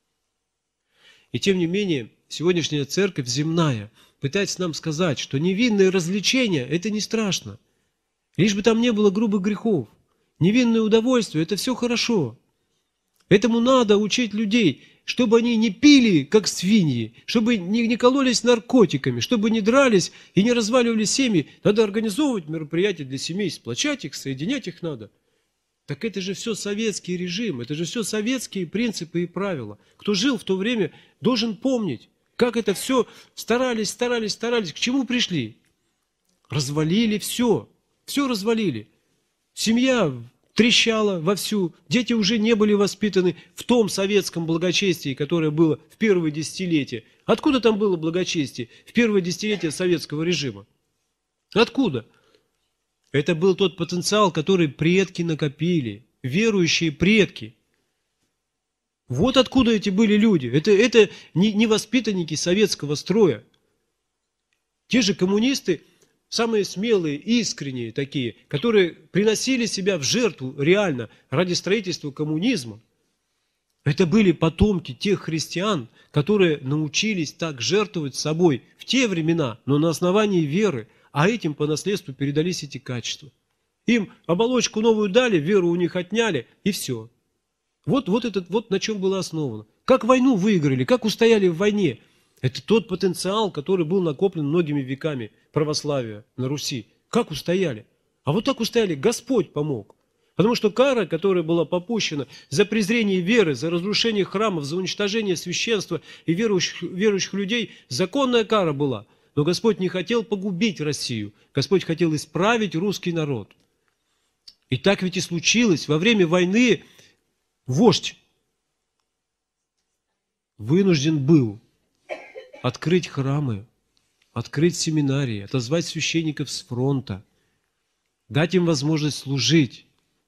И тем не менее, сегодняшняя церковь земная пытается нам сказать, что невинные развлечения – это не страшно. Лишь бы там не было грубых грехов. Невинное удовольствие – это все хорошо. Этому надо учить людей, чтобы они не пили, как свиньи, чтобы не, не кололись наркотиками, чтобы не дрались и не разваливали семьи. Надо организовывать мероприятия для семей, сплочать их, соединять их надо. Так это же все советский режим, это же все советские принципы и правила. Кто жил в то время, должен помнить, как это все старались, старались, старались, к чему пришли. Развалили все, все развалили. Семья трещала вовсю, дети уже не были воспитаны в том советском благочестии, которое было в первые десятилетия. Откуда там было благочестие в первое десятилетие советского режима? Откуда? Это был тот потенциал, который предки накопили, верующие предки. Вот откуда эти были люди. Это, это не, не воспитанники советского строя. Те же коммунисты, самые смелые, искренние такие, которые приносили себя в жертву реально ради строительства коммунизма. Это были потомки тех христиан, которые научились так жертвовать собой в те времена, но на основании веры, а этим по наследству передались эти качества. Им оболочку новую дали, веру у них отняли, и все. Вот, вот, этот, вот на чем было основано. Как войну выиграли, как устояли в войне. Это тот потенциал, который был накоплен многими веками православия на Руси. Как устояли? А вот так устояли, Господь помог. Потому что кара, которая была попущена за презрение веры, за разрушение храмов, за уничтожение священства и верующих, верующих людей, законная кара была. Но Господь не хотел погубить Россию. Господь хотел исправить русский народ. И так ведь и случилось. Во время войны вождь вынужден был открыть храмы, открыть семинарии, отозвать священников с фронта, дать им возможность служить.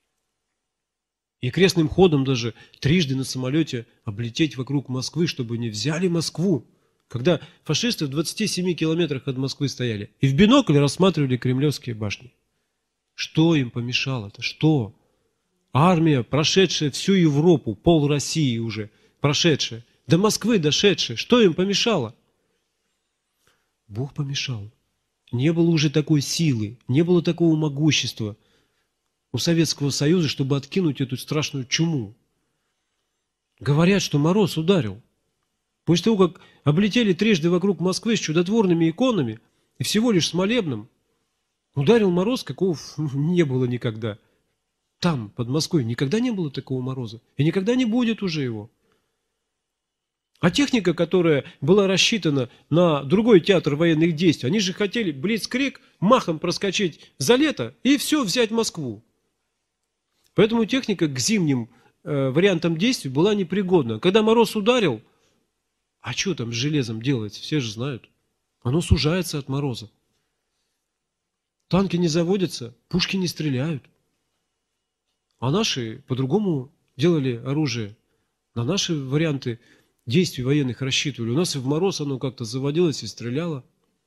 И крестным ходом даже трижды на самолете облететь вокруг Москвы, чтобы не взяли Москву, когда фашисты в двадцати семи километрах от Москвы стояли и в бинокль рассматривали кремлевские башни. Что им помешало-то? Что? Армия, прошедшая всю Европу, пол России уже, прошедшая, до Москвы дошедшая, что им помешало? Бог помешал. Не было уже такой силы, не было такого могущества у Советского Союза, чтобы откинуть эту страшную чуму. Говорят, что мороз ударил. После того, как облетели трижды вокруг Москвы с чудотворными иконами и всего лишь с молебном, ударил мороз, какого не было никогда. Там, под Москвой, никогда не было такого мороза. И никогда не будет уже его. А техника, которая была рассчитана на другой театр военных действий, они же хотели блицкриг махом проскочить за лето и все, взять Москву. Поэтому техника к зимним э, вариантам действий была непригодна. Когда мороз ударил, а что там с железом делать, все же знают. Оно сужается от мороза. Танки не заводятся, пушки не стреляют. А наши по-другому делали оружие. На наши варианты действий военных рассчитывали. У нас и в мороз оно как-то заводилось и стреляло.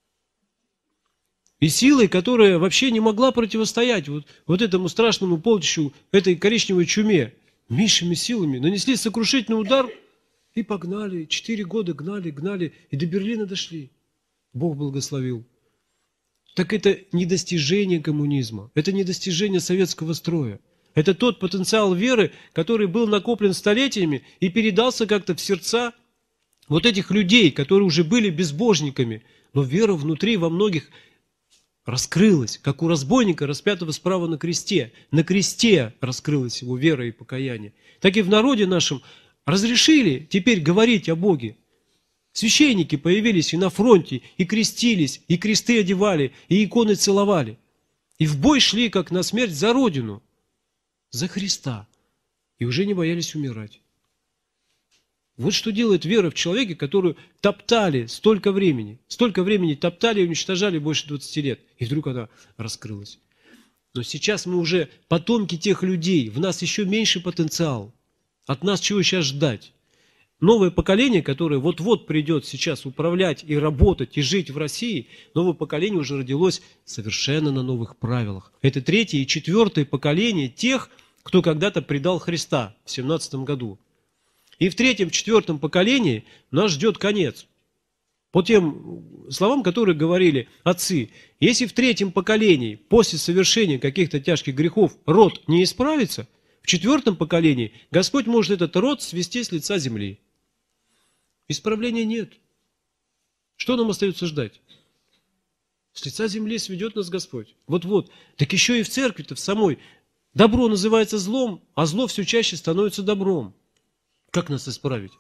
И силой, которая вообще не могла противостоять вот, вот этому страшному полчищу, этой коричневой чуме, меньшими силами нанесли сокрушительный удар и погнали. Четыре года гнали, гнали, и до Берлина дошли. Бог благословил. Так это не достижение коммунизма, это не достижение советского строя. Это тот потенциал веры, который был накоплен столетиями и передался как-то в сердца вот этих людей, которые уже были безбожниками. Но вера внутри во многих раскрылась, как у разбойника, распятого справа на кресте. На кресте раскрылась его вера и покаяние. Так и в народе нашем разрешили теперь говорить о Боге. Священники появились и на фронте, и крестились, и кресты одевали, и иконы целовали. И в бой шли, как на смерть, за Родину, за Христа. И уже не боялись умирать. Вот что делает вера в человеке, которую топтали столько времени. Столько времени топтали и уничтожали больше двадцати лет. И вдруг она раскрылась. Но сейчас мы уже потомки тех людей. В нас еще меньше потенциал. От нас чего сейчас ждать? Новое поколение, которое вот-вот придет сейчас управлять и работать, и жить в России, новое поколение уже родилось совершенно на новых правилах. Это третье и четвертое поколение тех, кто когда-то предал Христа в семнадцатом году. И в третьем, четвертом поколении нас ждет конец. По тем словам, которые говорили отцы, если в третьем поколении, после совершения каких-то тяжких грехов, род не исправится, в четвертом поколении Господь может этот род свести с лица земли. Исправления нет. Что нам остается ждать? С лица земли сведет нас Господь. Вот-вот. Так еще и в церкви-то в самой. Добро называется злом, а зло все чаще становится добром. Как нас исправить?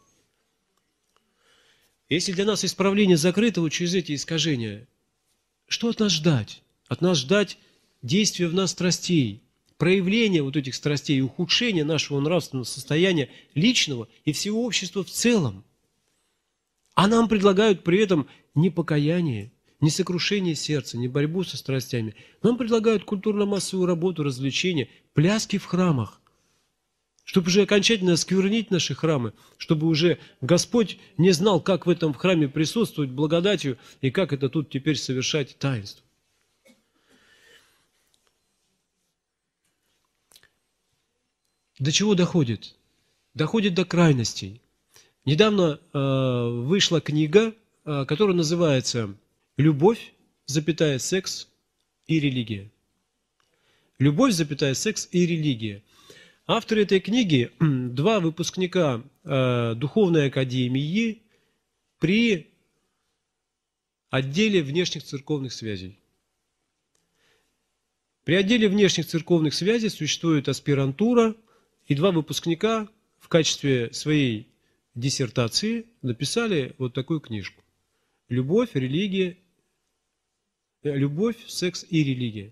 Если для нас исправление закрыто вот через эти искажения, что от нас ждать? От нас ждать действия в нас страстей, проявления вот этих страстей и ухудшения нашего нравственного состояния личного и всего общества в целом. А нам предлагают при этом не покаяние, не сокрушение сердца, не борьбу со страстями. Нам предлагают культурно-массовую работу, развлечения, пляски в храмах. Чтобы уже окончательно осквернить наши храмы, чтобы уже Господь не знал, как в этом храме присутствовать благодатью и как это тут теперь совершать таинство. До чего доходит? Доходит до крайностей. Недавно э, вышла книга, э, которая называется «Любовь, запятая, секс и религия». «Любовь, запятая, секс и религия». Авторы этой книги – два выпускника э, Духовной академии при отделе внешних церковных связей. При отделе внешних церковных связей существует аспирантура, и два выпускника в качестве своей диссертации написали вот такую книжку. «Любовь, религия любовь, секс и религия.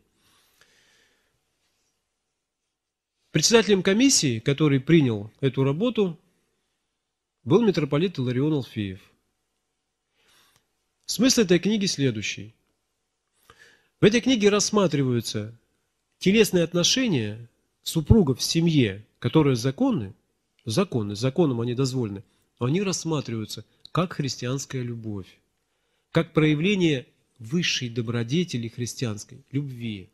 Председателем комиссии, который принял эту работу, был митрополит Иларион Алфеев. Смысл этой книги следующий. В этой книге рассматриваются телесные отношения супругов в семье, которые законны, законны, законом они дозволены, но они рассматриваются как христианская любовь, как проявление высшей добродетели христианской, любви.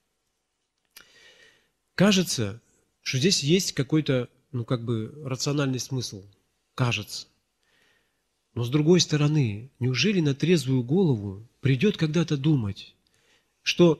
Кажется, что здесь есть какой-то, ну, как бы, рациональный смысл. Кажется. Но с другой стороны, неужели на трезвую голову придет когда-то думать, что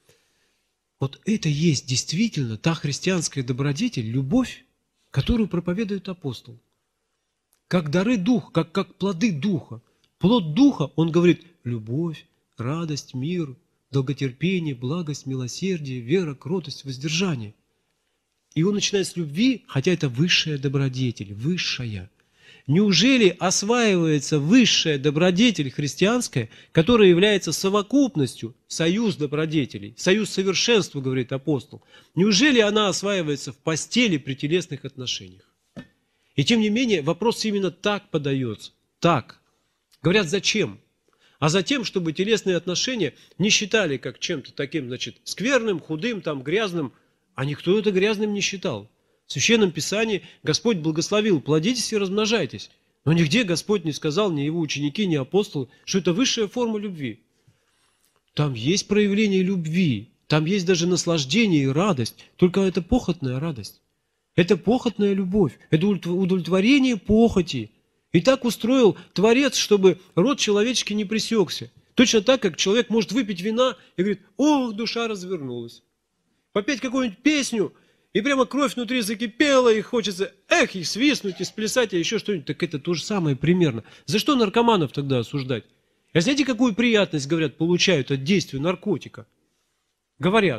вот это есть действительно та христианская добродетель, любовь, которую проповедует апостол? Как дары духа, как, как плоды духа. Плод духа, он говорит, любовь, радость, мир, долготерпение, благость, милосердие, вера, кротость, воздержание. И он начинает с любви, хотя это высшая добродетель, высшая. Неужели осваивается высшая добродетель христианская, которая является совокупностью, союз добродетелей, союз совершенства, говорит апостол? Неужели она осваивается в постели при телесных отношениях? И тем не менее, вопрос именно так подается. Так. Говорят, зачем? А затем, чтобы телесные отношения не считали как чем-то таким, значит, скверным, худым, там, грязным, а никто это грязным не считал. В Священном Писании Господь благословил, плодитесь и размножайтесь. Но нигде Господь не сказал, ни его ученики, ни апостолы, что это высшая форма любви. Там есть проявление любви, там есть даже наслаждение и радость, только это похотная радость. Это похотная любовь, это удовлетворение похоти. И так устроил Творец, чтобы род человеческий не пресекся. Точно так, как человек может выпить вина и говорит, ох, душа развернулась. Попеть какую-нибудь песню, и прямо кровь внутри закипела, и хочется, эх, и свистнуть, и сплясать, а еще что-нибудь. Так это то же самое примерно. За что наркоманов тогда осуждать? А знаете, какую приятность, говорят, получают от действия наркотика? Говорят.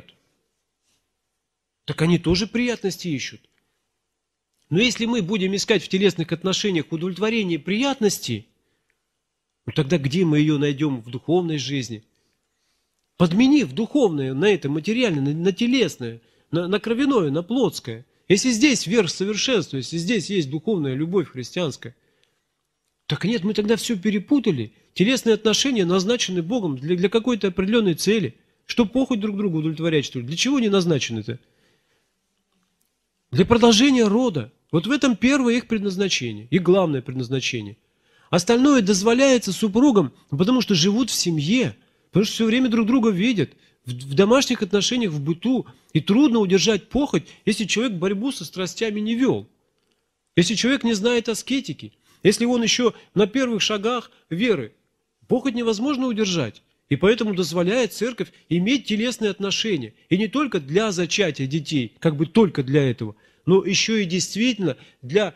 Так они тоже приятности ищут. Но если мы будем искать в телесных отношениях удовлетворение приятности, ну тогда где мы ее найдем в духовной жизни? Подменив духовное на это материальное, на, на телесное, на, на кровяное, на плотское. Если здесь верх совершенства, если здесь есть духовная любовь христианская, так нет, мы тогда все перепутали. Телесные отношения назначены Богом для, для какой-то определенной цели. Что похоть друг другу удовлетворять, что ли? Для чего они назначены-то? Для продолжения рода. Вот в этом первое их предназначение и главное предназначение. Остальное дозволяется супругам, потому что живут в семье, потому что все время друг друга видят, в, в домашних отношениях, в быту. И трудно удержать похоть, если человек борьбу со страстями не вел. Если человек не знает аскетики, если он еще на первых шагах веры, похоть невозможно удержать. И поэтому дозволяет церковь иметь телесные отношения. И не только для зачатия детей, как бы только для этого, но еще и действительно для,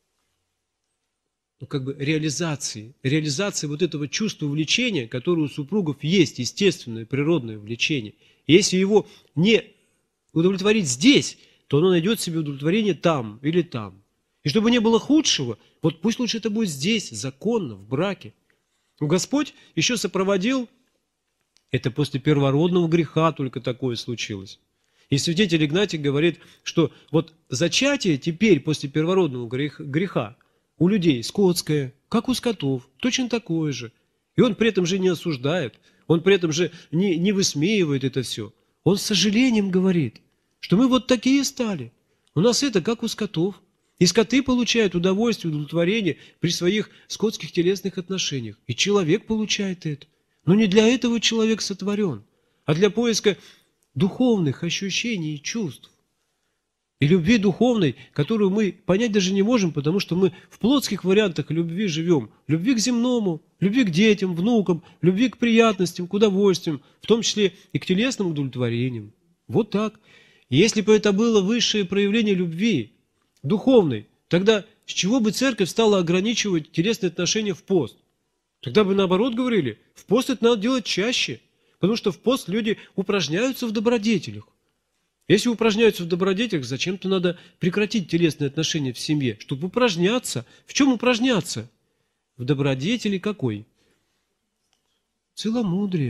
ну, как бы реализации, реализации вот этого чувства влечения, которое у супругов есть, естественное, природное влечение. И если его не удовлетворить здесь, то оно найдет себе удовлетворение там или там. И чтобы не было худшего, вот пусть лучше это будет здесь, законно, в браке. Но Господь еще сопроводил, это после первородного греха только такое случилось. И святитель Игнатий говорит, что вот зачатие теперь после первородного греха у людей скотское, как у скотов, точно такое же. И он при этом же не осуждает, он при этом же не, не высмеивает это все. Он с сожалением говорит, что мы вот такие стали. У нас это как у скотов. И скоты получают удовольствие, удовлетворение при своих скотских телесных отношениях. И человек получает это. Но не для этого человек сотворен, а для поиска духовных ощущений и чувств. И любви духовной, которую мы понять даже не можем, потому что мы в плотских вариантах любви живем. Любви к земному, любви к детям, внукам, любви к приятностям, к удовольствиям, в том числе и к телесным удовлетворениям. Вот так. И если бы это было высшее проявление любви, духовной, тогда с чего бы церковь стала ограничивать телесные отношения в пост? Тогда бы наоборот говорили, в пост это надо делать чаще, потому что в пост люди упражняются в добродетелях. Если упражняются в добродетелях, зачем-то надо прекратить телесные отношения в семье, чтобы упражняться. В чем упражняться? В добродетели какой? Целомудрие,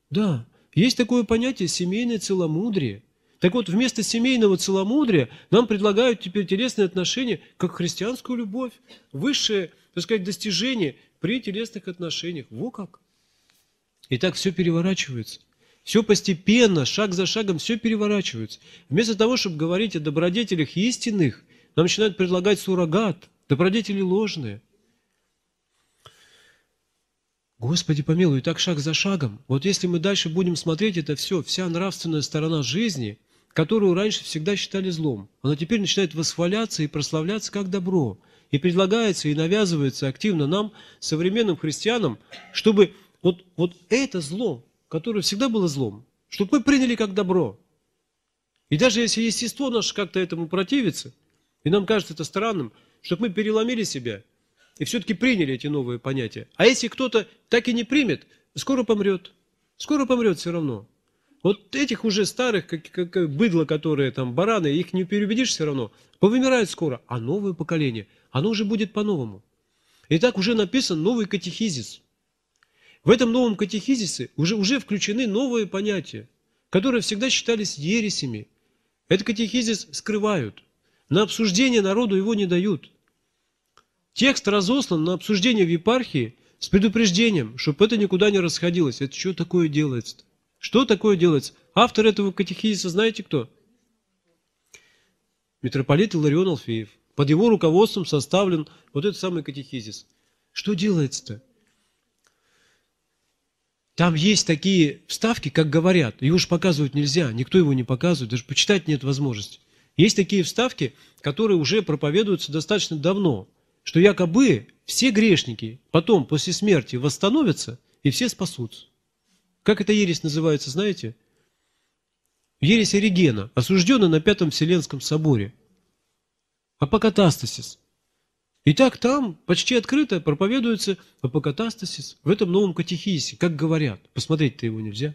Да, есть такое понятие семейное целомудрие. Так вот, вместо семейного целомудрия нам предлагают теперь телесные отношения как христианскую любовь, высшее, так сказать, достижение при телесных отношениях. Во как! И так все переворачивается. Все постепенно, шаг за шагом, все переворачивается. Вместо того, чтобы говорить о добродетелях истинных, нам начинают предлагать суррогат, добродетели ложные. Господи помилуй, и так шаг за шагом. Вот если мы дальше будем смотреть это все, вся нравственная сторона жизни, которую раньше всегда считали злом, она теперь начинает восхваляться и прославляться как добро. И предлагается, и навязывается активно нам, современным христианам, чтобы вот, вот это зло, которое всегда было злом, чтобы мы приняли как добро. И даже если естество наше как-то этому противится, и нам кажется это странным, чтобы мы переломили себя и все-таки приняли эти новые понятия. А если кто-то так и не примет, скоро помрет. Скоро помрет все равно. Вот этих уже старых, как, как быдло, которые там, бараны, их не переубедишь все равно, повымирают скоро. А новое поколение, оно уже будет по-новому. И так уже написан новый катехизис. В этом новом катехизисе уже, уже включены новые понятия, которые всегда считались ересями. Этот катехизис скрывают. На обсуждение народу его не дают. Текст разослан на обсуждение в епархии с предупреждением, чтобы это никуда не расходилось. Это что такое делается-то? Что такое делается? Автор этого катехизиса знаете кто? Митрополит Илларион Алфеев. Под его руководством составлен вот этот самый катехизис. Что делается-то? Там есть такие вставки, как говорят. Ее уж показывать нельзя, никто его не показывает, даже почитать нет возможности. Есть такие вставки, которые уже проповедуются достаточно давно, что якобы все грешники потом, после смерти, восстановятся и все спасутся. Как эта ересь называется, знаете? Ересь Оригена, осужденная на Пятом Вселенском соборе. Апокатастасис. Итак, там почти открыто проповедуется апокатастасис в этом новом катехизисе, как говорят. Посмотреть-то его нельзя.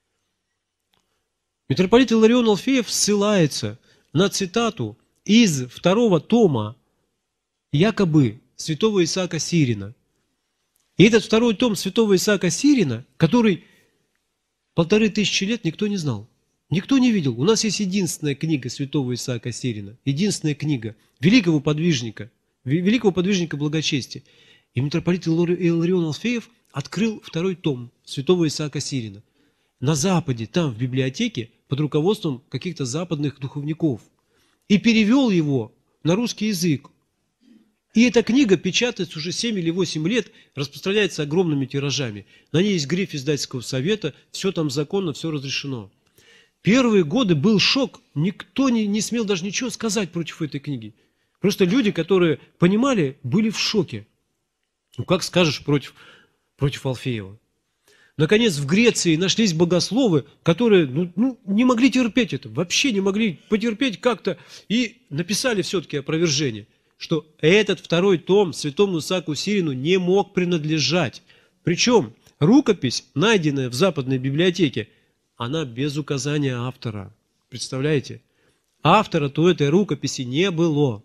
Митрополит Илларион Алфеев ссылается на цитату из второго тома якобы святого Исаака Сирина. И этот второй том святого Исаака Сирина, который полторы тысячи лет никто не знал, никто не видел. У нас есть единственная книга святого Исаака Сирина, единственная книга великого подвижника, великого подвижника благочестия. И митрополит Илларион Алфеев открыл второй том святого Исаака Сирина. На Западе, там в библиотеке, под руководством каких-то западных духовников. И перевел его на русский язык. И эта книга печатается уже семь или восемь лет, распространяется огромными тиражами. На ней есть гриф издательского совета, все там законно, все разрешено. Первые годы был шок, никто не, не смел даже ничего сказать против этой книги. Просто люди, которые понимали, были в шоке. Ну как скажешь против, против Алфеева? Наконец, в Греции нашлись богословы, которые ну, ну, не могли терпеть это, вообще не могли потерпеть как-то, и написали все-таки опровержение, что этот второй том святому Исааку Сирину не мог принадлежать. Причем рукопись, найденная в западной библиотеке, она без указания автора. Представляете? Автора-то этой рукописи не было.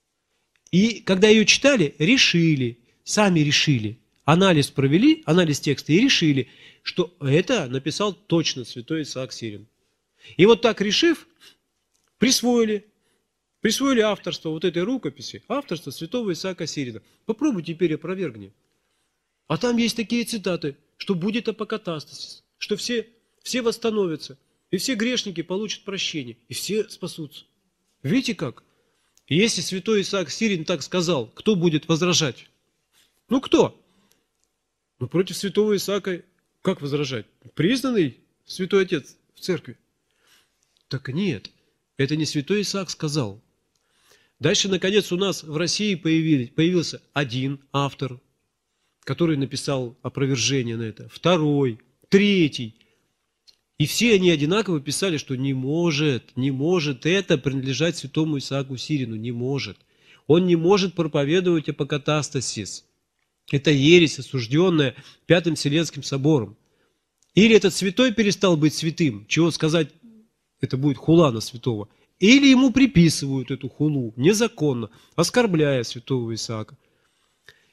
И когда ее читали, решили, сами решили, анализ провели, анализ текста, и решили, что это написал точно святой Исаак Сирин. И вот так решив, присвоили, присвоили авторство вот этой рукописи, авторство святого Исаака Сирина. Попробуй теперь опровергни. А там есть такие цитаты, что будет апокатастасис, что все, все восстановятся, и все грешники получат прощение, и все спасутся. Видите как? И если святой Исаак Сирин так сказал, кто будет возражать? Ну кто? Ну против святого Исаака как возражать? Признанный святой отец в церкви. Так нет, это не святой Исаак сказал. Дальше, наконец, у нас в России появились, появился один автор, который написал опровержение на это, второй, третий. И все они одинаково писали, что не может, не может это принадлежать святому Исааку Сирину, не может. Он не может проповедовать апокатастасис. Это ересь, осужденная Пятым Вселенским собором. Или этот святой перестал быть святым, чего сказать, это будет хула на святого. Или ему приписывают эту хулу незаконно, оскорбляя святого Исаака.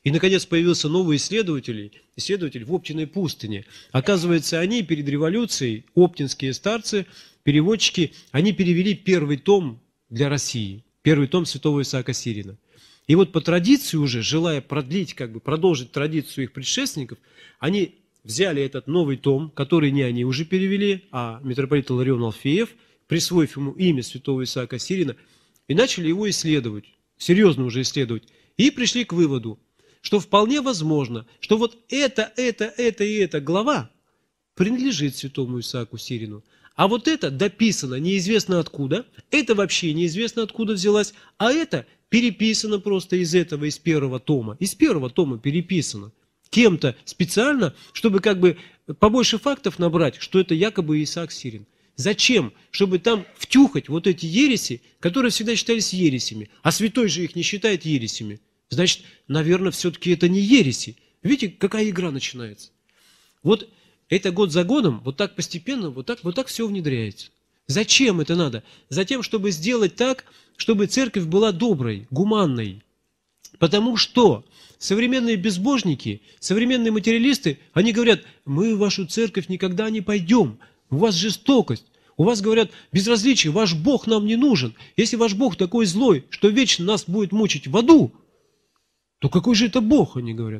И, наконец, появился новый исследователь, исследователь в Оптиной пустыне. Оказывается, они перед революцией, оптинские старцы, переводчики, они перевели первый том для России, первый том святого Исаака Сирина. И вот по традиции уже, желая продлить, как бы продолжить традицию их предшественников, они взяли этот новый том, который не они уже перевели, а митрополит Иларион Алфеев, присвоив ему имя святого Исаака Сирина, и начали его исследовать, серьезно уже исследовать, и пришли к выводу, что вполне возможно, что вот это, это, это и эта глава принадлежит святому Исааку Сирину, а вот это дописано неизвестно откуда, это вообще неизвестно откуда взялась, а это переписано просто из этого, из первого тома, из первого тома переписано кем-то специально, чтобы как бы побольше фактов набрать, что это якобы Исаак Сирин. Зачем? Чтобы там втюхать вот эти ереси, которые всегда считались ересями, а святой же их не считает ересями. Значит, наверное, все-таки это не ереси. Видите, какая игра начинается? Вот это год за годом, вот так постепенно, вот так, вот так все внедряется. Зачем это надо? Затем, чтобы сделать так, чтобы церковь была доброй, гуманной. Потому что современные безбожники, современные материалисты, они говорят, мы в вашу церковь никогда не пойдем, у вас жестокость, у вас, говорят, безразличие, ваш Бог нам не нужен. Если ваш Бог такой злой, что вечно нас будет мучить в аду, то какой же это Бог, они говорят.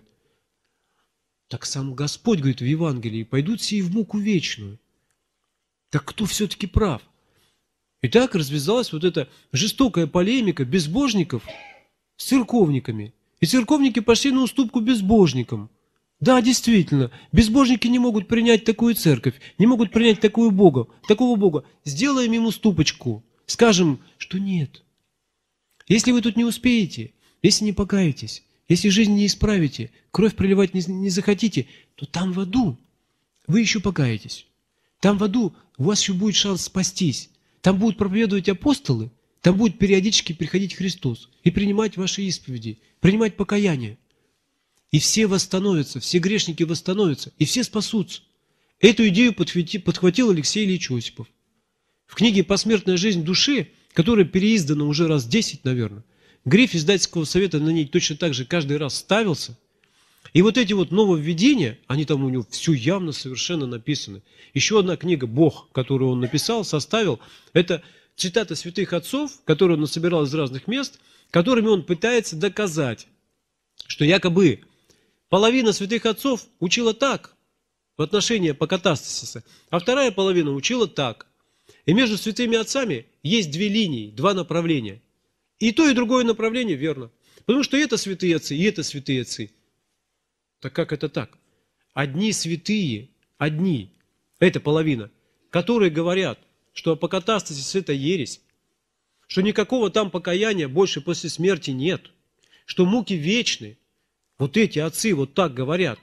Так сам Господь говорит в Евангелии, пойдут сии в муку вечную. Так кто все-таки прав? И так развязалась вот эта жестокая полемика безбожников с церковниками. И церковники пошли на уступку безбожникам. Да, действительно, безбожники не могут принять такую церковь, не могут принять такую Бога, такого Бога. Сделаем им уступочку, скажем, что нет. Если вы тут не успеете, если не покаетесь, если жизнь не исправите, кровь проливать не, не захотите, то там в аду вы еще покаетесь. Там в аду у вас еще будет шанс спастись. Там будут проповедовать апостолы, там будет периодически приходить Христос и принимать ваши исповеди, принимать покаяние. И все восстановятся, все грешники восстановятся, и все спасутся. Эту идею подхватил Алексей Ильич Осипов. В книге «Посмертная жизнь души», которая переиздана уже раз десять, наверное, гриф издательского совета на ней точно так же каждый раз ставился. И вот эти вот нововведения, они там у него все явно совершенно написаны. Еще одна книга «Бог», которую он написал, составил, это цитаты святых отцов, которые он насобирал из разных мест, которыми он пытается доказать, что якобы половина святых отцов учила так в отношении апокатастасиса, а вторая половина учила так. И между святыми отцами есть две линии, два направления. И то, и другое направление верно. Потому что это святые отцы, и это святые отцы. Так как это так? Одни святые, одни, это половина, которые говорят, что апокатастасис – это ересь, что никакого там покаяния больше после смерти нет, что муки вечны. Вот эти отцы вот так говорят.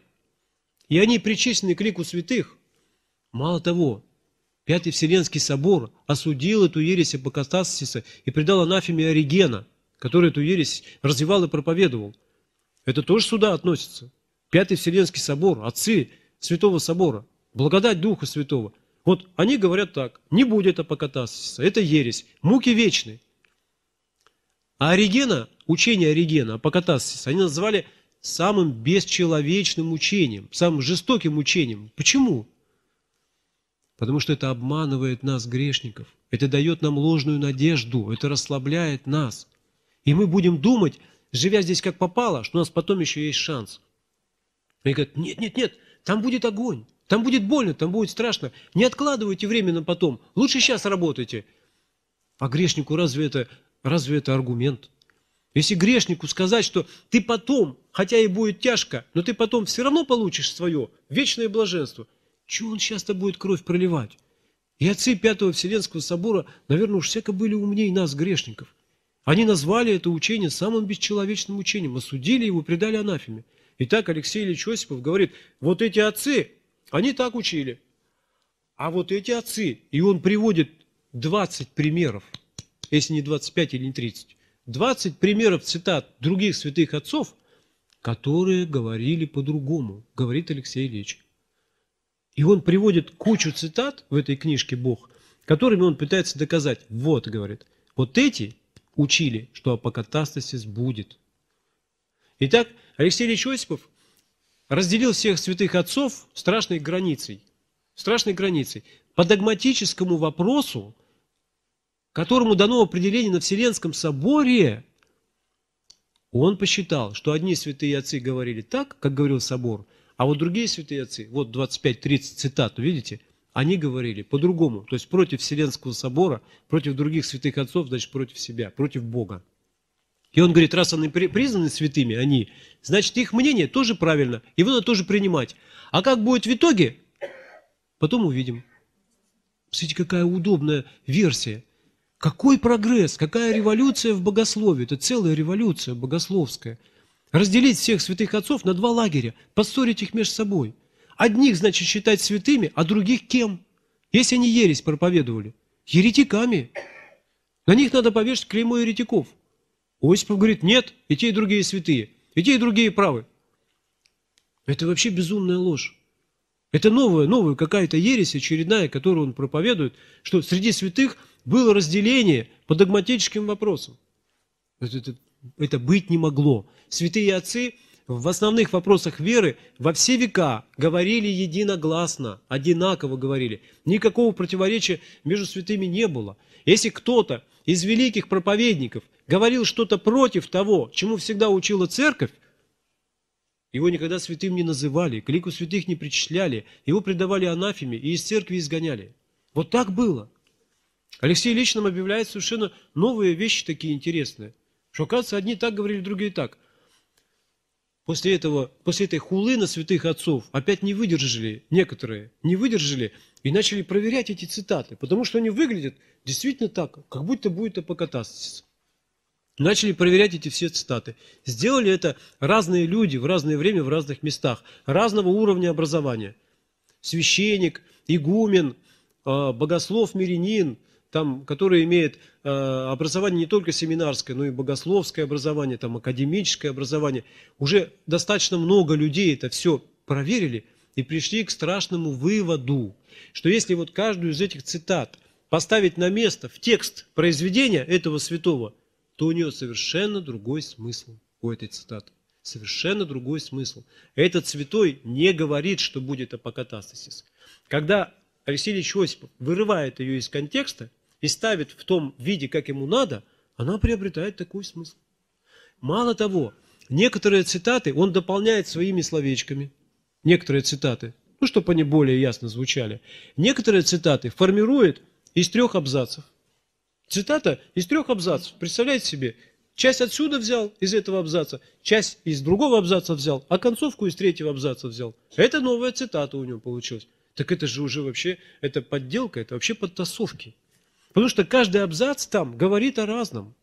И они причислены к лику святых. Мало того, Пятый Вселенский собор осудил эту ересь апокатастасиса и предал анафеме Оригена, который эту ересь развивал и проповедовал. Это тоже сюда относится. Пятый Вселенский собор, отцы Святого Собора, благодать Духа Святого. Вот они говорят так, не будет апокатастасиса, это ересь, муки вечны. А Оригена, учение Оригена, апокатастасиса, они назвали самым бесчеловечным учением, самым жестоким учением. Почему? Потому что это обманывает нас, грешников. Это дает нам ложную надежду, это расслабляет нас. И мы будем думать, живя здесь как попало, что у нас потом еще есть шанс. И говорят, нет, нет, нет, там будет огонь, там будет больно, там будет страшно. Не откладывайте время на потом, лучше сейчас работайте. А грешнику разве это, разве это аргумент? Если грешнику сказать, что ты потом, хотя и будет тяжко, но ты потом все равно получишь свое вечное блаженство, чего он сейчас-то будет кровь проливать? И отцы Пятого Вселенского собора, наверное, уж всяко были умней нас, грешников. Они назвали это учение самым бесчеловечным учением, осудили его, предали анафеме. Итак, Алексей Ильич Осипов говорит, вот эти отцы, они так учили. А вот эти отцы, и он приводит двадцать примеров, если не двадцать пять или не тридцать, двадцать примеров цитат других святых отцов, которые говорили по-другому, говорит Алексей Ильич. И он приводит кучу цитат в этой книжке «Бог», которыми он пытается доказать. Вот, говорит, вот эти учили, что апокатастасис будет. Итак, Алексей Ильич Осипов разделил всех святых отцов страшной границей, страшной границей, по догматическому вопросу, которому дано определение на Вселенском соборе. Он посчитал, что одни святые отцы говорили так, как говорил собор, а вот другие святые отцы, вот двадцать пять тридцать цитат, видите, они говорили по-другому, то есть против Вселенского собора, против других святых отцов, значит против себя, против Бога. И он говорит, раз они признаны святыми, они, значит их мнение тоже правильно, его надо тоже принимать. А как будет в итоге, потом увидим. Смотрите, какая удобная версия. Какой прогресс, какая революция в богословии. Это целая революция богословская. Разделить всех святых отцов на два лагеря, поссорить их между собой. Одних, значит, считать святыми, а других кем? Если они ересь проповедовали. Еретиками. На них надо повешать клеймо еретиков. Осипов говорит, нет, и те, и другие святые, и те, и другие правы. Это вообще безумная ложь. Это новая, новая какая-то ересь очередная, которую он проповедует, что среди святых было разделение по догматическим вопросам. Это, это, это быть не могло. Святые отцы в основных вопросах веры во все века говорили единогласно, одинаково говорили. Никакого противоречия между святыми не было. Если кто-то из великих проповедников говорил что-то против того, чему всегда учила церковь, его никогда святым не называли, к лику святых не причисляли, его предавали анафеме и из церкви изгоняли. Вот так было. Алексей Ильич нам объявляет совершенно новые вещи такие интересные, что, оказывается, одни так говорили, другие так. После этого, после этой хулы на святых отцов опять не выдержали, некоторые не выдержали и начали проверять эти цитаты, потому что они выглядят действительно так, как будто будет апокатастасис. Начали проверять эти все цитаты. Сделали это разные люди в разное время, в разных местах, разного уровня образования. Священник, игумен, богослов, мирянин, там, который имеет образование не только семинарское, но и богословское образование, там, академическое образование. Уже достаточно много людей это все проверили и пришли к страшному выводу, что если вот каждую из этих цитат поставить на место в текст произведения этого святого, то у нее совершенно другой смысл, у этой цитаты. Совершенно другой смысл. Этот святой не говорит, что будет апокатастасис. Когда Алексей Ильич Осипов вырывает ее из контекста и ставит в том виде, как ему надо, она приобретает такой смысл. Мало того, некоторые цитаты он дополняет своими словечками. Некоторые цитаты, ну, чтобы они более ясно звучали. Некоторые цитаты формирует из трех абзацев. Цитата из трех абзацев. Представляете себе, часть отсюда взял, из этого абзаца, часть из другого абзаца взял, а концовку из третьего абзаца взял. Это новая цитата у него получилась. Так это же уже вообще, это подделка, это вообще подтасовки. Потому что каждый абзац там говорит о разном.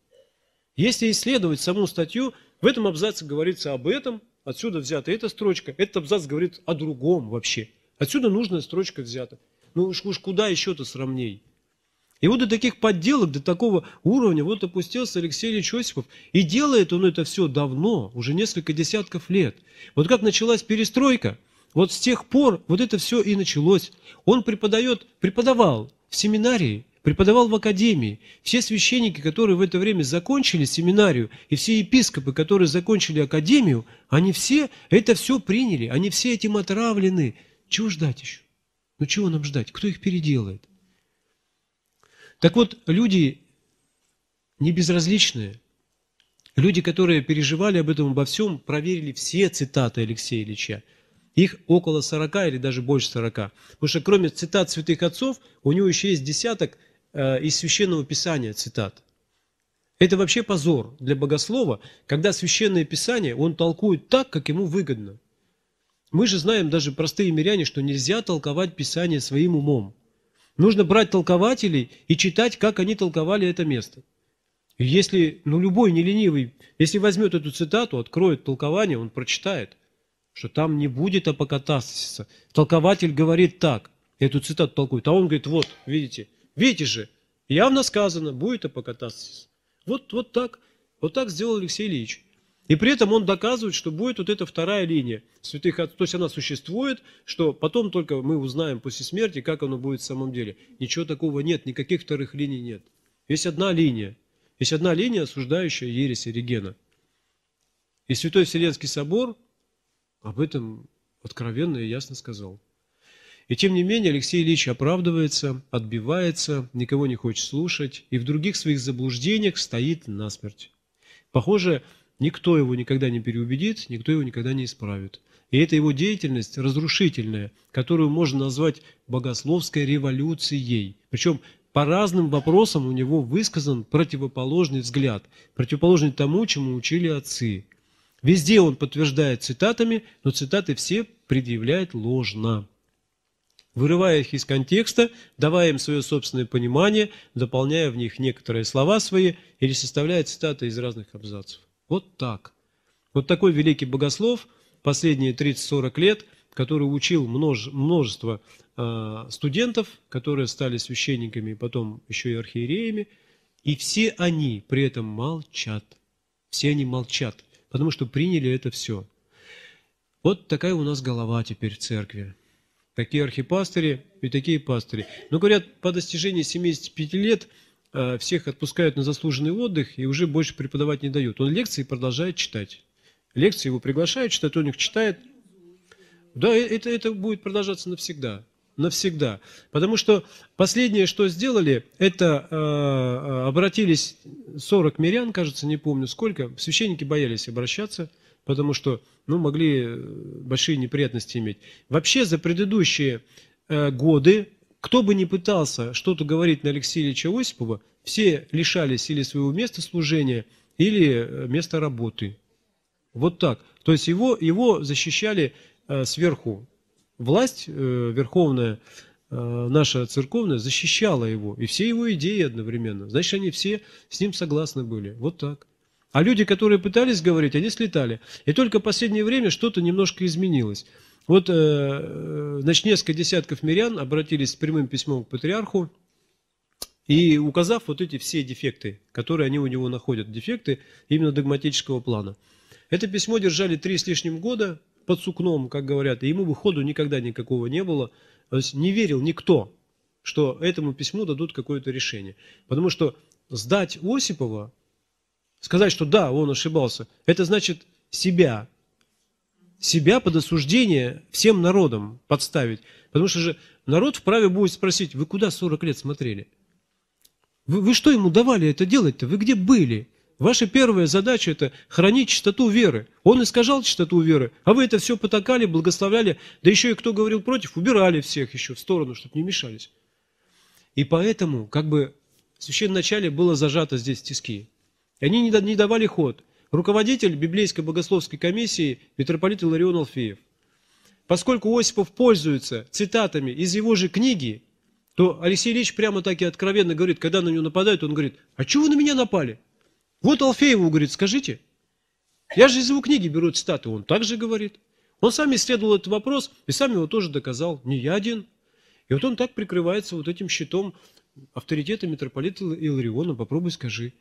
Если исследовать саму статью, в этом абзаце говорится об этом, отсюда взята эта строчка, этот абзац говорит о другом вообще. Отсюда нужная строчка взята. Ну уж, уж куда еще-то сравней. И вот до таких подделок, до такого уровня вот опустился Алексей Ильич Осипов. И делает он это все давно, уже несколько десятков лет. Вот как началась перестройка, вот с тех пор вот это все и началось. Он преподает, преподавал в семинарии, преподавал в академии. Все священники, которые в это время закончили семинарию, и все епископы, которые закончили академию, они все это все приняли, они все этим отравлены. Чего ждать еще? Ну чего нам ждать? Кто их переделает? Так вот, люди не безразличные, люди, которые переживали об этом, обо всем, проверили все цитаты Алексея Ильича. Их около сорока или даже больше сорока. Потому что кроме цитат святых отцов, у него еще есть десяток э, из Священного Писания цитат. Это вообще позор для богослова, когда Священное Писание он толкует так, как ему выгодно. Мы же знаем, даже простые миряне, что нельзя толковать Писание своим умом. Нужно брать толкователей и читать, как они толковали это место. И если, ну, любой неленивый, если возьмет эту цитату, откроет толкование, он прочитает, что там не будет апокатастасиса. Толкователь говорит так, эту цитату толкует, а он говорит, вот, видите, видите же, явно сказано, будет апокатастасис. Вот, вот так, вот так сделал Алексей Ильич. И при этом он доказывает, что будет вот эта вторая линия святых отцов, то есть она существует, что потом только мы узнаем после смерти, как оно будет в самом деле. Ничего такого нет, никаких вторых линий нет. Есть одна линия, есть одна линия, осуждающая ересь Оригена. И Святой Вселенский собор об этом откровенно и ясно сказал. И тем не менее Алексей Ильич оправдывается, отбивается, никого не хочет слушать, и в других своих заблуждениях стоит насмерть. Похоже, никто его никогда не переубедит, никто его никогда не исправит. И это его деятельность разрушительная, которую можно назвать богословской революцией. Причем по разным вопросам у него высказан противоположный взгляд, противоположный тому, чему учили отцы. Везде он подтверждает цитатами, но цитаты все предъявляет ложно, вырывая их из контекста, давая им свое собственное понимание, дополняя в них некоторые слова свои или составляя цитаты из разных абзацев. Вот так. Вот такой великий богослов последние тридцать-сорок лет, который учил множе, множество э, студентов, которые стали священниками и потом еще и архиереями, и все они при этом молчат. Все они молчат, потому что приняли это все. Вот такая у нас голова теперь в церкви. Такие архипастыри и такие пастыри. Но говорят, по достижении семидесяти пяти лет э, всех отпускают на заслуженный отдых и уже больше преподавать не дают. Он лекции продолжает читать. Лекции его приглашают читать, он их читает. Да, это, это будет продолжаться навсегда. Навсегда. Потому что последнее, что сделали, это э, обратились сорок мирян, кажется, не помню сколько. Священники боялись обращаться, потому что ну, могли большие неприятности иметь. Вообще за предыдущие э, годы, кто бы ни пытался что-то говорить на Алексея Ильича Осипова, все лишались или своего места служения, или места работы. Вот так. То есть его, его защищали э, сверху. Власть э, верховная, э, наша церковная, защищала его. И все его идеи одновременно. Значит, они все с ним согласны были. Вот так. А люди, которые пытались говорить, они слетали. И только в последнее время что-то немножко изменилось. Вот э, значит, несколько десятков мирян обратились с прямым письмом к патриарху, и указав вот эти все дефекты, которые они у него находят, дефекты именно догматического плана. Это письмо держали три с лишним года под сукном, как говорят, и ему выходу никогда никакого не было. То есть не верил никто, что этому письму дадут какое-то решение. Потому что сдать Осипова, сказать, что да, он ошибался, это значит себя, себя под осуждение всем народам подставить. Потому что же народ вправе будет спросить, вы куда сорок лет смотрели? Вы, вы что ему давали это делать-то? Вы где были? Ваша первая задача – это хранить чистоту веры. Он искажал чистоту веры, а вы это все потакали, благословляли, да еще и кто говорил против, убирали всех еще в сторону, чтобы не мешались. И поэтому, как бы, в священноначале было зажато здесь тиски. И они не давали ход. Руководитель библейской богословской комиссии митрополит Иларион Алфеев. Поскольку Осипов пользуется цитатами из его же книги, то Алексей Ильич прямо так и откровенно говорит, когда на него нападают, он говорит, а чего вы на меня напали? Вот Алфееву, говорит, скажите. Я же из его книги беру цитаты, он также говорит. Он сам исследовал этот вопрос и сам его тоже доказал, не я один. И вот он так прикрывается вот этим щитом авторитета митрополита Илариона, попробуй скажи.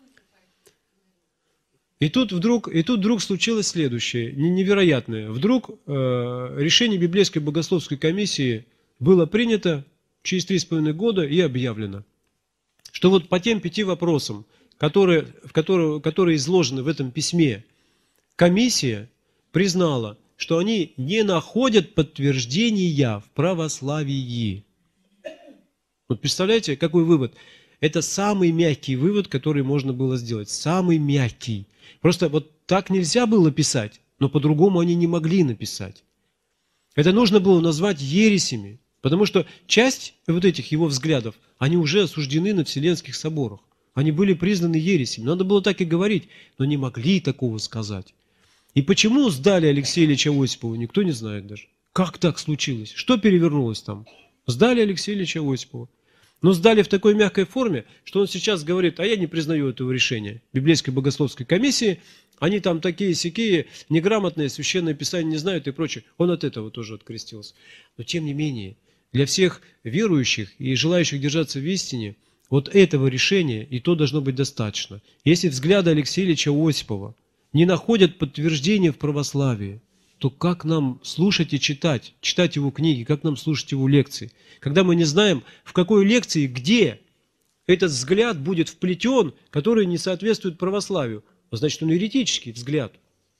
И тут вдруг, и тут вдруг случилось следующее, невероятное. Вдруг э, решение библейской богословской комиссии было принято через три с половиной года и объявлено, что вот по тем пяти вопросам, которые, в которые, которые изложены в этом письме, комиссия признала, что они не находят подтверждения в православии. Вот представляете, какой вывод? Это самый мягкий вывод, который можно было сделать. Самый мягкий. Просто вот так нельзя было писать, но по-другому они не могли написать. Это нужно было назвать ересями, потому что часть вот этих его взглядов, они уже осуждены на Вселенских соборах. Они были признаны ересями. Надо было так и говорить, но не могли такого сказать. И почему сдали Алексея Ильича Осипова, никто не знает даже. Как так случилось? Что перевернулось там? Сдали Алексея Ильича Осипова. Но сдали в такой мягкой форме, что он сейчас говорит, а я не признаю этого решения библейской богословской комиссии, они там такие-сякие, неграмотные, священное писание не знают и прочее. Он от этого тоже открестился. Но тем не менее, для всех верующих и желающих держаться в истине, вот этого решения и то должно быть достаточно. Если взгляды Алексея Ильича Осипова не находят подтверждения в православии, то как нам слушать и читать, читать его книги, как нам слушать его лекции, когда мы не знаем, в какой лекции, где этот взгляд будет вплетен, который не соответствует православию, значит, он еретический взгляд.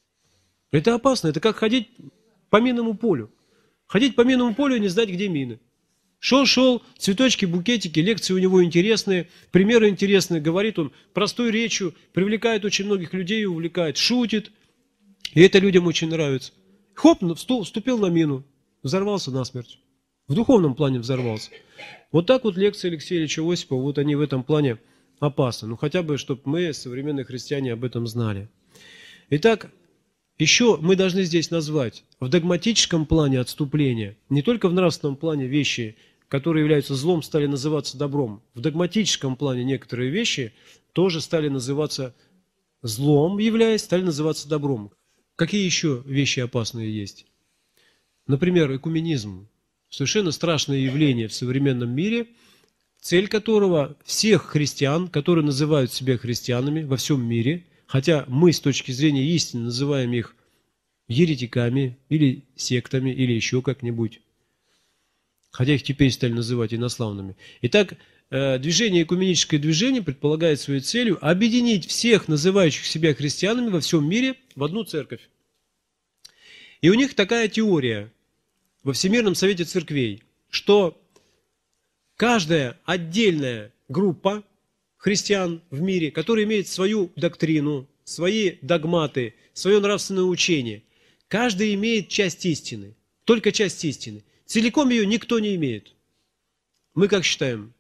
Это опасно. Это как ходить по минному полю. Ходить по минному полю и не знать, где мины. Шел-шел, цветочки, букетики, лекции у него интересные, примеры интересные, говорит он простой речью, привлекает очень многих людей, увлекает, шутит. И это людям очень нравится. Хоп, вступил на мину, взорвался насмерть. В духовном плане взорвался. Вот так вот лекции Алексея Ильича Осипова, вот они в этом плане опасны. Ну хотя бы, чтобы мы, современные христиане, об этом знали. Итак, еще мы должны здесь назвать в догматическом плане отступления, не только в нравственном плане вещи, которые являются злом, стали называться добром. В догматическом плане некоторые вещи тоже стали называться злом, являясь, стали называться добром. Какие еще вещи опасные есть? Например, экуменизм. Совершенно страшное явление в современном мире, цель которого всех христиан, которые называют себя христианами во всем мире, хотя мы с точки зрения истины называем их еретиками или сектами, или еще как-нибудь, хотя их теперь стали называть инославными. Итак, движение, экуменическое движение предполагает своей целью объединить всех называющих себя христианами во всем мире в одну церковь. И у них такая теория во Всемирном Совете Церквей, что каждая отдельная группа христиан в мире, которая имеет свою доктрину, свои догматы, свое нравственное учение, каждый имеет часть истины, только часть истины. Целиком ее никто не имеет. Мы как считаем?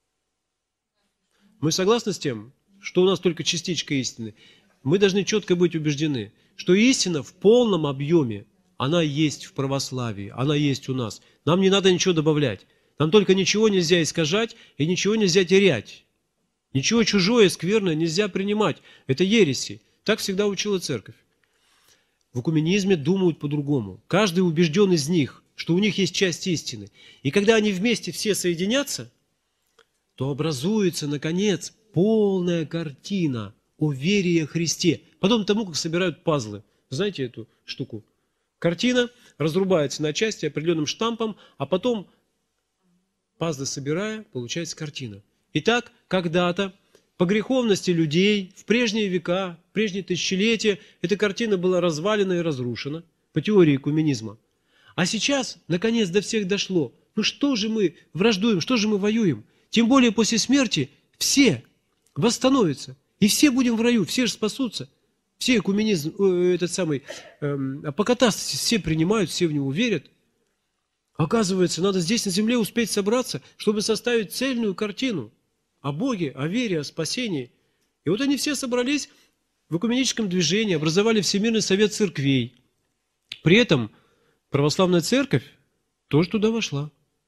Мы согласны с тем, что у нас только частичка истины? Мы должны четко быть убеждены, что истина в полном объеме, она есть в православии, она есть у нас. Нам не надо ничего добавлять. Нам только ничего нельзя искажать и ничего нельзя терять. Ничего чужое, скверное нельзя принимать. Это ереси. Так всегда учила церковь. В экуменизме думают по-другому. Каждый убежден из них, что у них есть часть истины. И когда они вместе все соединятся, то образуется, наконец, полная картина о вере и о Христе. Подобно тому, как собирают пазлы. Знаете эту штуку? Картина разрубается на части определенным штампом, а потом, пазлы собирая, получается картина. Итак, когда-то по греховности людей в прежние века, в прежние тысячелетия эта картина была развалена и разрушена по теории экуменизма. А сейчас, наконец, до всех дошло. Ну что же мы враждуем, что же мы воюем? Тем более после смерти все восстановятся. И все будем в раю, все же спасутся. Все экуменизм, этот самый эм, апокатаст, все принимают, все в него верят. Оказывается, надо здесь на земле успеть собраться, чтобы составить цельную картину о Боге, о вере, о спасении. И вот они все собрались в экуменическом движении, образовали Всемирный Совет Церквей. При этом православная церковь тоже туда вошла.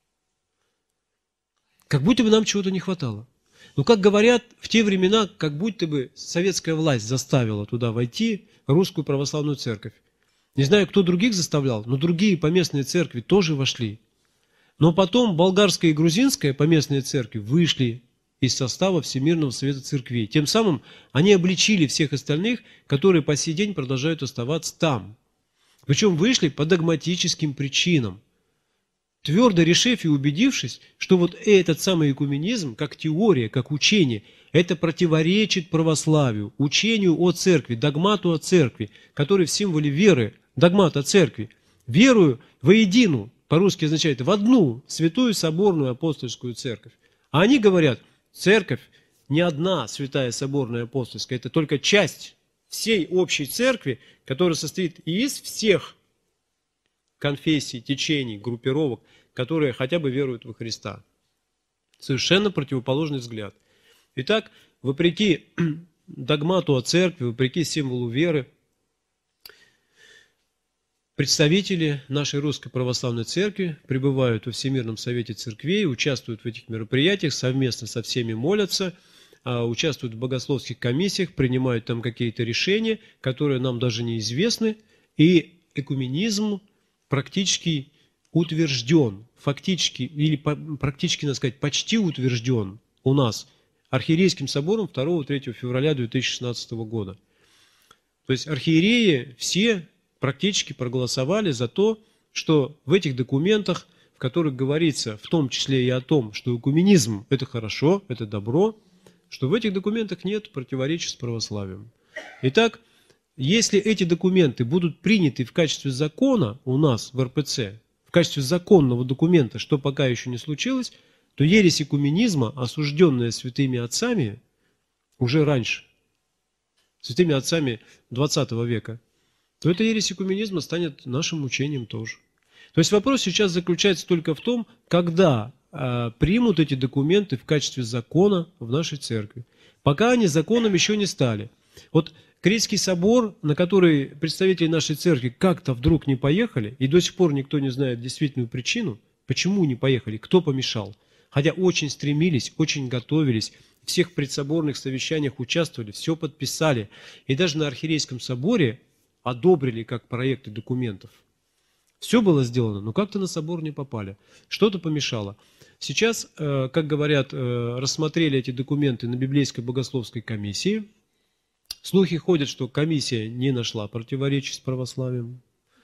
Как будто бы нам чего-то не хватало. Но, как говорят, в те времена, как будто бы советская власть заставила туда войти русскую православную церковь. Не знаю, кто других заставлял, но другие поместные церкви тоже вошли. Но потом болгарская и грузинская поместные церкви вышли из состава Всемирного Совета Церквей. Тем самым они обличили всех остальных, которые по сей день продолжают оставаться там. Причем вышли по догматическим причинам. Твердо решив и убедившись, что вот этот самый экуменизм, как теория, как учение, это противоречит православию, учению о церкви, догмату о церкви, который в символе веры, догмат о церкви. Верую воедину, по-русски означает в одну святую соборную апостольскую церковь. А они говорят, церковь не одна святая соборная апостольская, это только часть всей общей церкви, которая состоит из всех конфессий, течений, группировок, которые хотя бы веруют во Христа. Совершенно противоположный взгляд. Итак, вопреки догмату о церкви, вопреки символу веры, представители нашей Русской Православной Церкви пребывают во Всемирном Совете Церквей, участвуют в этих мероприятиях, совместно со всеми молятся, участвуют в богословских комиссиях, принимают там какие-то решения, которые нам даже неизвестны, и экуменизм практически утвержден, фактически, или практически, надо сказать, почти утвержден у нас Архиерейским собором второго-третьего февраля две тысячи шестнадцатого года. То есть архиереи все практически проголосовали за то, что в этих документах, в которых говорится в том числе и о том, что экуменизм – это хорошо, это добро, что в этих документах нет противоречий с православием. Итак, если эти документы будут приняты в качестве закона у нас в эр пэ цэ, в качестве законного документа, что пока еще не случилось, то ересь экуменизма, осужденная святыми отцами уже раньше, святыми отцами двадцатого века, то эта ересь экуменизма станет нашим учением тоже. То есть вопрос сейчас заключается только в том, когда э, примут эти документы в качестве закона в нашей церкви. Пока они законом еще не стали. Вот Критский собор, на который представители нашей церкви как-то вдруг не поехали, и до сих пор никто не знает действительную причину, почему не поехали, кто помешал. Хотя очень стремились, очень готовились, в всех предсоборных совещаниях участвовали, все подписали. И даже на Архиерейском соборе одобрили как проекты документов. Все было сделано, но как-то на собор не попали. Что-то помешало. Сейчас, как говорят, рассмотрели эти документы на Библейской богословской комиссии. Слухи ходят, что комиссия не нашла противоречий с православием,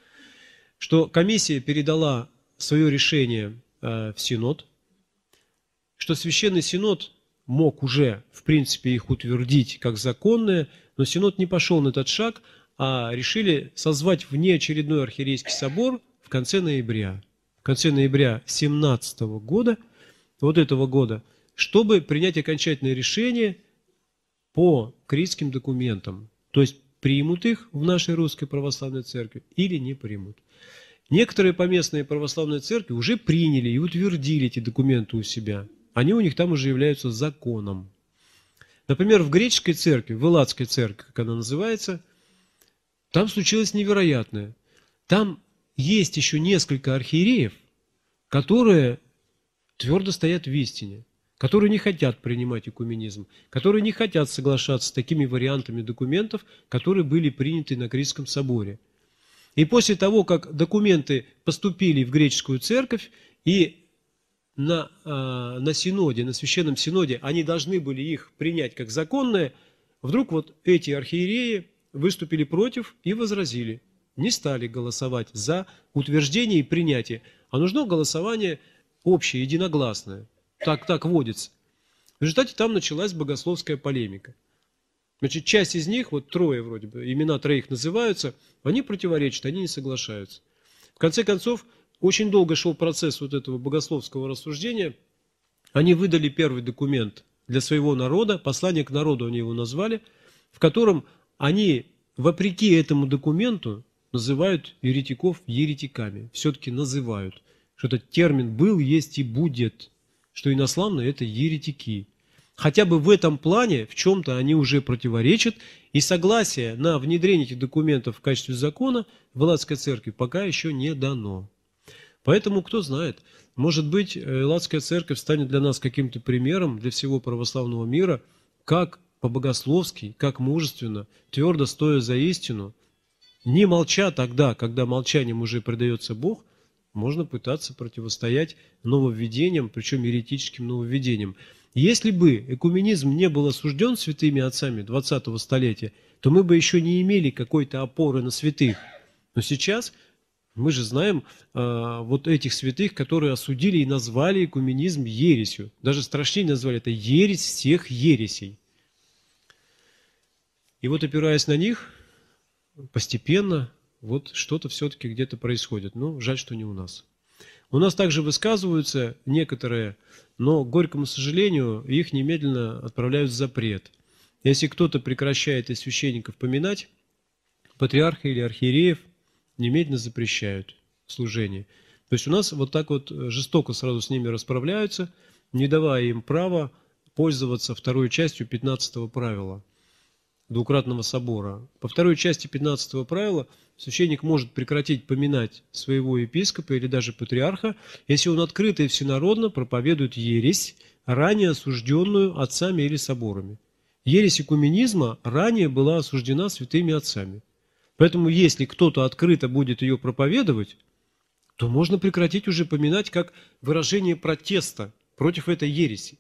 что комиссия передала свое решение в Синод, что Священный Синод мог уже, в принципе, их утвердить как законные, но Синод не пошел на этот шаг, а решили созвать внеочередной Архиерейский собор в конце ноября. В конце ноября семнадцатого года, вот этого года, чтобы принять окончательное решение по критским документам. То есть примут их в нашей Русской Православной Церкви или не примут. Некоторые поместные православные церкви уже приняли и утвердили эти документы у себя. Они у них там уже являются законом. Например, в греческой церкви, в Элладской церкви, как она называется, там случилось невероятное. Там есть еще несколько архиереев, которые твердо стоят в истине, которые не хотят принимать экуменизм, которые не хотят соглашаться с такими вариантами документов, которые были приняты на Критском соборе. И после того, как документы поступили в греческую церковь, и на, э, на синоде, на священном синоде, они должны были их принять как законные, вдруг вот эти архиереи выступили против и возразили. Не стали голосовать за утверждение и принятие, а нужно голосование общее, единогласное. Так, так водится. В результате там началась богословская полемика. Значит, часть из них, вот трое вроде бы, имена троих называются, они противоречат, они не соглашаются. В конце концов, очень долго шел процесс вот этого богословского рассуждения. Они выдали первый документ для своего народа, послание к народу они его назвали, в котором они, вопреки этому документу, называют еретиков еретиками. Все-таки называют, что этот термин был, есть и будет, что инославные – это еретики. Хотя бы в этом плане, в чем-то они уже противоречат, и согласие на внедрение этих документов в качестве закона в Элладской церкви пока еще не дано. Поэтому, кто знает, может быть, Элладская церковь станет для нас каким-то примером для всего православного мира, как по-богословски, как мужественно, твердо стоя за истину, не молча тогда, когда молчанием уже предается Бог, можно пытаться противостоять нововведениям, причем еретическим нововведениям. Если бы экуменизм не был осужден святыми отцами двадцатого столетия, то мы бы еще не имели какой-то опоры на святых. Но сейчас мы же знаем э, вот этих святых, которые осудили и назвали экуменизм ересью. Даже страшнее назвали это ересь всех ересей. И вот, опираясь на них, постепенно вот что-то все-таки где-то происходит. Ну, жаль, что не у нас. У нас также высказываются некоторые, но, к горькому сожалению, их немедленно отправляют в запрет. Если кто-то прекращает из священников поминать, патриарха или архиереев немедленно запрещают служение. То есть у нас вот так вот жестоко сразу с ними расправляются, не давая им права пользоваться второй частью пятнадцатого правила Двукратного собора. По второй части пятнадцатого правила священник может прекратить поминать своего епископа или даже патриарха, если он открыто и всенародно проповедует ересь, ранее осужденную отцами или соборами. Ересь экуменизма ранее была осуждена святыми отцами. Поэтому если кто-то открыто будет ее проповедовать, то можно прекратить уже поминать как выражение протеста против этой ереси.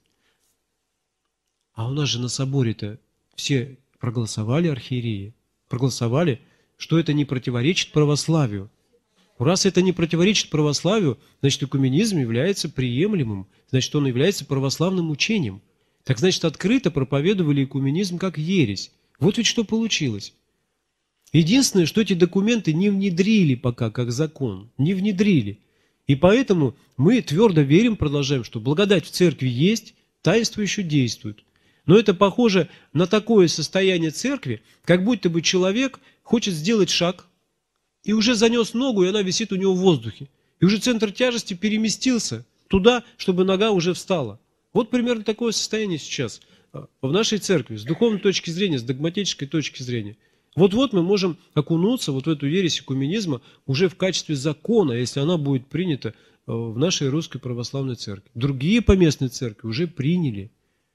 А у нас же на соборе-то все проголосовали архиереи, проголосовали, что это не противоречит православию. Раз это не противоречит православию, значит, экуменизм является приемлемым, значит, он является православным учением. Так значит, открыто проповедовали экуменизм как ересь. Вот ведь что получилось. Единственное, что эти документы не внедрили пока как закон, не внедрили. И поэтому мы твердо верим, продолжаем, что благодать в церкви есть, таинство еще действует. Но это похоже на такое состояние церкви, как будто бы человек хочет сделать шаг, и уже занес ногу, и она висит у него в воздухе. И уже центр тяжести переместился туда, чтобы нога уже встала. Вот примерно такое состояние сейчас в нашей церкви, с духовной точки зрения, с догматической точки зрения. Вот-вот мы можем окунуться вот в эту ересь экуменизма уже в качестве закона, если она будет принята в нашей русской православной церкви. Другие поместные церкви уже приняли.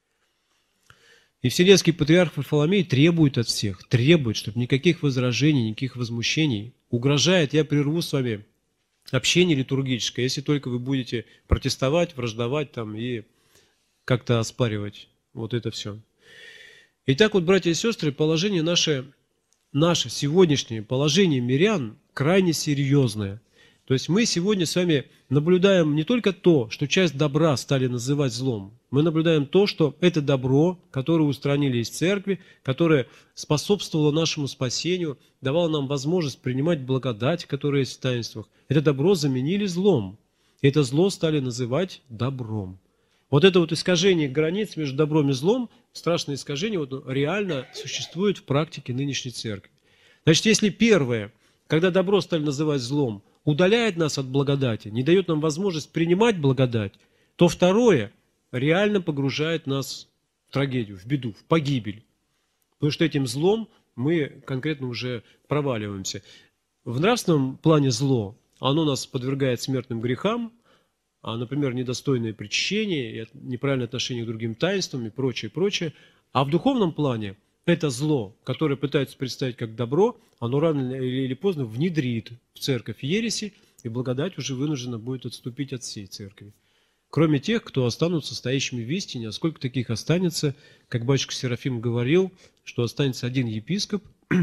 И Вселенский патриарх Варфоломей требует от всех, требует, чтобы никаких возражений, никаких возмущений, угрожает, я прерву с вами общение литургическое, если только вы будете протестовать, враждовать там и как-то оспаривать вот это все. Итак, вот, братья и сестры, положение наше, наше сегодняшнее положение мирян крайне серьезное. То есть мы сегодня с вами наблюдаем не только то, что часть добра стали называть злом, мы наблюдаем то, что это добро, которое устранили из церкви, которое способствовало нашему спасению, давало нам возможность принимать благодать, которая есть в таинствах. Это добро заменили злом. Это зло стали называть добром. Вот это вот искажение границ между добром и злом, страшное искажение, вот реально существует в практике нынешней церкви. Значит, если первое, когда добро стали называть злом, удаляет нас от благодати, не дает нам возможность принимать благодать, то второе реально погружает нас в трагедию, в беду, в погибель. Потому что этим злом мы конкретно уже проваливаемся. В нравственном плане зло, оно нас подвергает смертным грехам, а, например, недостойное причащение, неправильное отношение к другим таинствам и прочее, прочее. А в духовном плане это зло, которое пытается представить как добро, оно рано или поздно внедрит в церковь ереси, и благодать уже вынуждена будет отступить от всей церкви. Кроме тех, кто останутся стоящими в истине, а сколько таких останется, как батюшка Серафим говорил, что останется один епископ,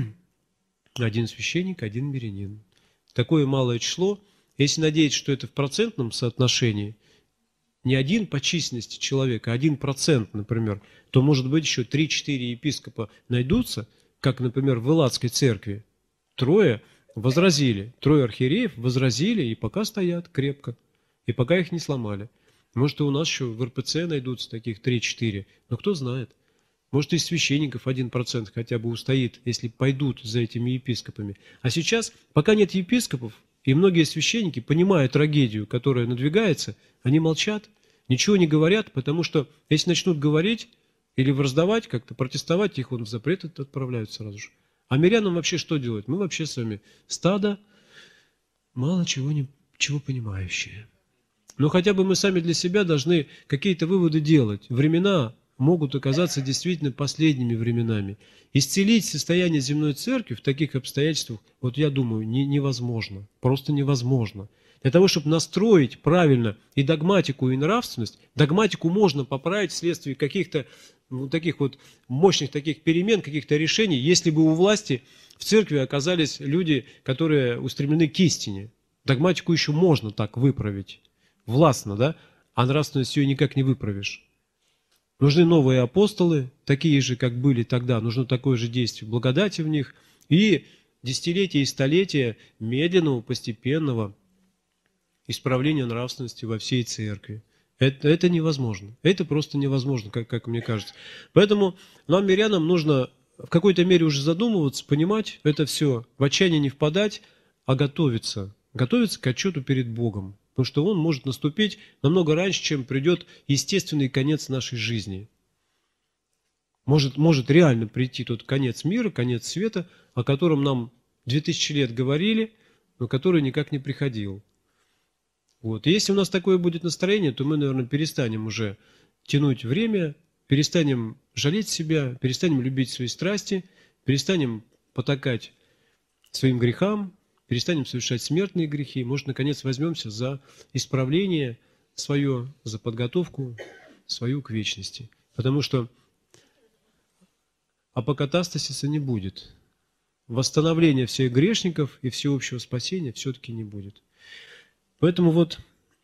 один священник, один мирянин. Такое малое число, если надеяться, что это в процентном соотношении, не один по численности человека, а один процент, например, то, может быть, еще три-четыре епископа найдутся, как, например, в Элладской церкви. Трое возразили, трое архиереев возразили, и пока стоят крепко, и пока их не сломали. Может, и у нас еще в эр пэ цэ найдутся таких три-четыре, но кто знает. Может, из священников один процент хотя бы устоит, если пойдут за этими епископами. А сейчас, пока нет епископов, и многие священники, понимая трагедию, которая надвигается, они молчат, ничего не говорят, потому что если начнут говорить или враждовать, как-то протестовать, их вон в запрет отправляют сразу же. А мирянам вообще что делать? Мы вообще с вами стадо, мало чего, не, чего понимающее. Но хотя бы мы сами для себя должны какие-то выводы делать. Времена могут оказаться действительно последними временами. Исцелить состояние земной церкви в таких обстоятельствах, вот я думаю, не, невозможно. Просто невозможно. Для того, чтобы настроить правильно и догматику, и нравственность, догматику можно поправить вследствие каких-то ну, таких вот мощных таких перемен, каких-то решений, если бы у власти в церкви оказались люди, которые устремлены к истине. Догматику еще можно так выправить. Властно, да? А нравственность ее никак не выправишь. Нужны новые апостолы, такие же, как были тогда. Нужно такое же действие благодати в них. И десятилетия и столетия медленного, постепенного исправления нравственности во всей церкви. Это, это невозможно. Это просто невозможно, как, как мне кажется. Поэтому нам, мирянам, нужно в какой-то мере уже задумываться, понимать это все, в отчаяние не впадать, а готовиться. Готовиться к отчету перед Богом. Потому что он может наступить намного раньше, чем придет естественный конец нашей жизни. Может, может реально прийти тот конец мира, конец света, о котором нам две тысячи лет говорили, но который никак не приходил. Вот. И если у нас такое будет настроение, то мы, наверное, перестанем уже тянуть время, перестанем жалеть себя, перестанем любить свои страсти, перестанем потакать своим грехам, перестанем совершать смертные грехи, может, наконец возьмемся за исправление свое, за подготовку свою к вечности. Потому что апокатастасиса не будет. Восстановления всех грешников и всеобщего спасения все-таки не будет. Поэтому вот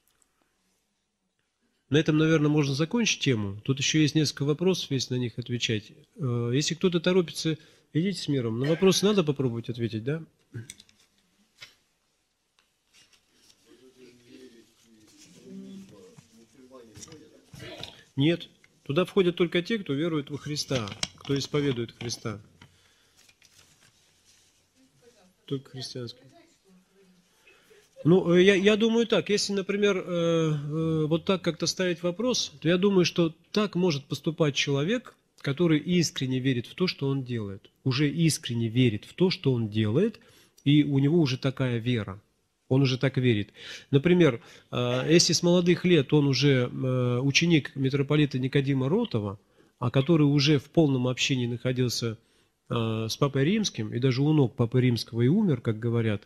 на этом, наверное, можно закончить тему. Тут еще есть несколько вопросов, если на них отвечать. Если кто-то торопится Идите с миром. На вопросы надо попробовать ответить, да? Нет. Туда входят только те, кто верует во Христа, кто исповедует Христа. Только христианский. Ну, я, я думаю так, если, например, э, э, вот так как-то ставить вопрос, то я думаю, что так может поступать человек, который искренне верит в то, что он делает. Уже искренне верит в то, что он делает, и у него уже такая вера. Он уже так верит. Например, э, если с молодых лет он уже э, ученик митрополита Никодима Ротова, а который уже в полном общении находился э, с Папой Римским, и даже у ног Папы Римского и умер, как говорят,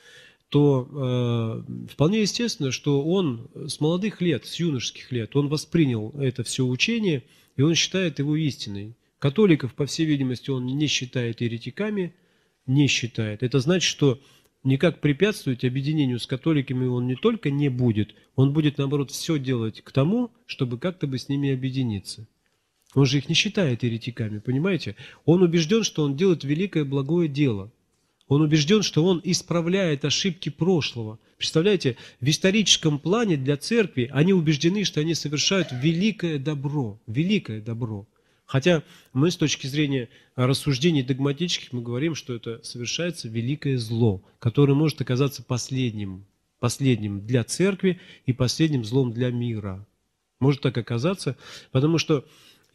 то э, вполне естественно, что он с молодых лет, с юношеских лет, он воспринял это все учение, и он считает его истиной. Католиков, по всей видимости, он не считает еретиками, не считает. Это значит, что никак препятствовать объединению с католиками он не только не будет, он будет, наоборот, все делать к тому, чтобы как-то бы с ними объединиться. Он же их не считает еретиками, понимаете? Он убежден, что он делает великое благое дело. Он убежден, что он исправляет ошибки прошлого. Представляете, в историческом плане для церкви они убеждены, что они совершают великое добро. Великое добро. Хотя мы с точки зрения рассуждений догматических, мы говорим, что это совершается великое зло, которое может оказаться последним, последним для церкви и последним злом для мира. Может так оказаться, потому что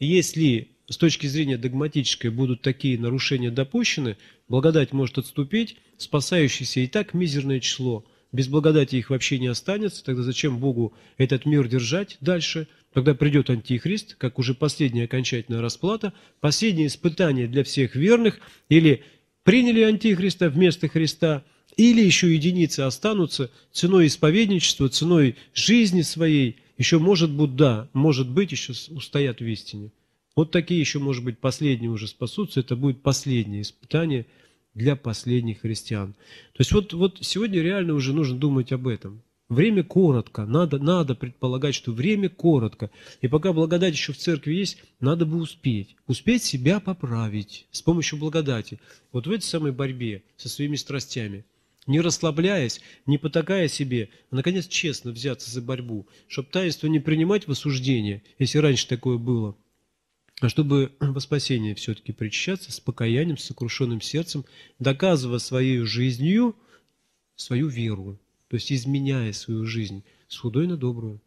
если с точки зрения догматической будут такие нарушения допущены, благодать может отступить, спасающихся и так мизерное число. Без благодати их вообще не останется, тогда зачем Богу этот мир держать дальше? Тогда придет Антихрист, как уже последняя окончательная расплата, последнее испытание для всех верных, или приняли Антихриста вместо Христа, или еще единицы останутся ценой исповедничества, ценой жизни своей, еще может быть, да, может быть, еще устоят в истине. Вот такие еще, может быть, последние уже спасутся. Это будет последнее испытание для последних христиан. То есть вот, вот сегодня реально уже нужно думать об этом. Время коротко. Надо, надо предполагать, что время коротко. И пока благодать еще в церкви есть, надо бы успеть. Успеть себя поправить с помощью благодати. Вот в этой самой борьбе со своими страстями. Не расслабляясь, не потакая себе, а, наконец, честно взяться за борьбу, чтобы таинство не принимать в осуждение, если раньше такое было, а чтобы во спасение все-таки причащаться с покаянием, с сокрушенным сердцем, доказывая своей жизнью свою веру, то есть изменяя свою жизнь с худой на добрую.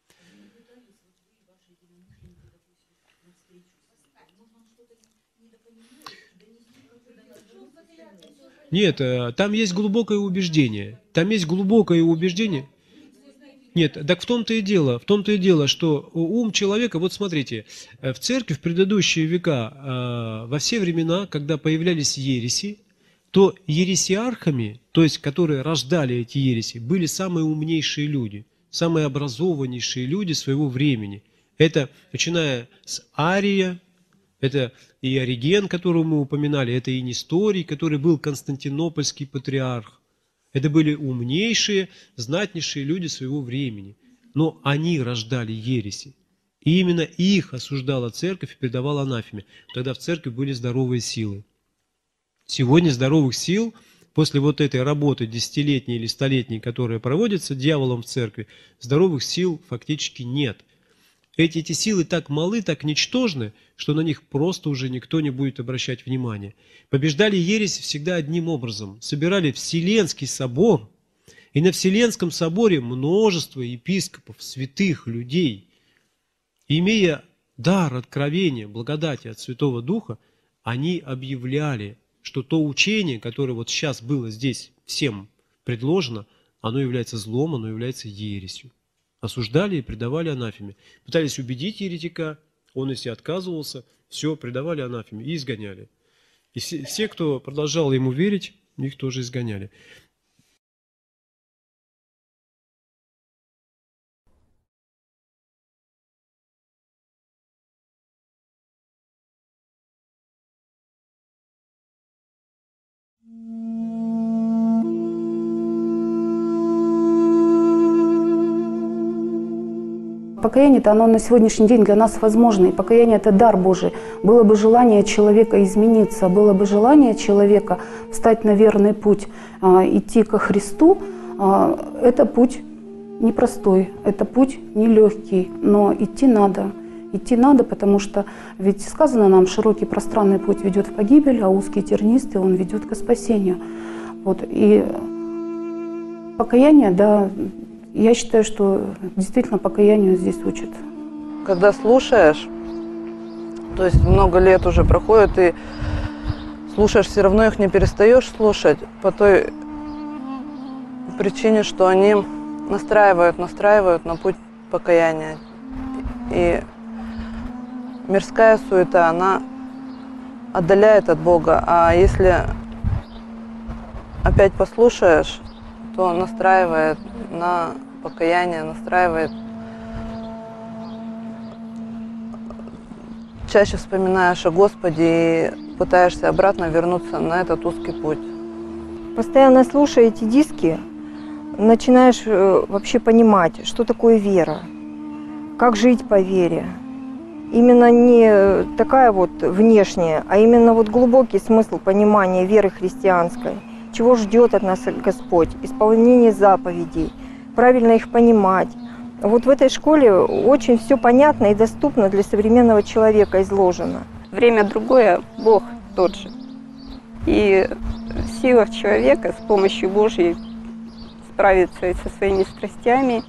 Нет, там есть глубокое убеждение. Там есть глубокое убеждение. Нет, так в том-то и дело, в том-то и дело, что ум человека, вот смотрите, в церкви в предыдущие века, во все времена, когда появлялись ереси, то ересиархами, то есть которые рождали эти ереси, были самые умнейшие люди, самые образованнейшие люди своего времени. Это, начиная с Ария, это и Ориген, которого мы упоминали, это и Несторий, который был константинопольский патриарх. Это были умнейшие, знатнейшие люди своего времени. Но они рождали ереси. И именно их осуждала церковь и предавала анафеме. Тогда в церкви были здоровые силы. Сегодня здоровых сил, после вот этой работы десятилетней или столетней, которая проводится дьяволом в церкви, здоровых сил фактически нет. Эти, эти силы так малы, так ничтожны, что на них просто уже никто не будет обращать внимания. Побеждали ересь всегда одним образом. Собирали Вселенский собор, и на Вселенском соборе множество епископов, святых людей. И, имея дар откровения, благодати от Святого Духа, они объявляли, что то учение, которое вот сейчас было здесь всем предложено, оно является злом, оно является ересью. Осуждали и предавали анафеме. Пытались убедить еретика, он если отказывался, все, предавали анафеме и изгоняли. И все, все, кто продолжал ему верить, их тоже изгоняли. Покаяние-то оно на сегодняшний день для нас возможно. И покаяние – это дар Божий. Было бы желание человека измениться, было бы желание человека встать на верный путь, идти ко Христу. Это путь непростой, это путь нелегкий, но идти надо. Идти надо, потому что ведь сказано нам, широкий пространный путь ведет в погибель, а узкий тернистый он ведет к спасению. Вот. И покаяние, да, я считаю, что действительно покаянию здесь учат. Когда слушаешь, то есть много лет уже проходит, и слушаешь, все равно их не перестаешь слушать по той причине, что они настраивают, настраивают на путь покаяния. И мирская суета, она отдаляет от Бога, а если опять послушаешь, то настраивает на покаяние, настраивает. Чаще вспоминаешь о Господе и пытаешься обратно вернуться на этот узкий путь. Постоянно слушая эти диски, начинаешь вообще понимать, что такое вера, как жить по вере. Именно не такая вот внешняя, а именно вот глубокий смысл понимания веры христианской. Чего ждет от нас Господь, исполнение заповедей, правильно их понимать. Вот в этой школе очень все понятно и доступно для современного человека изложено. Время другое, Бог тот же. И в силах человека с помощью Божьей справиться и со своими страстями,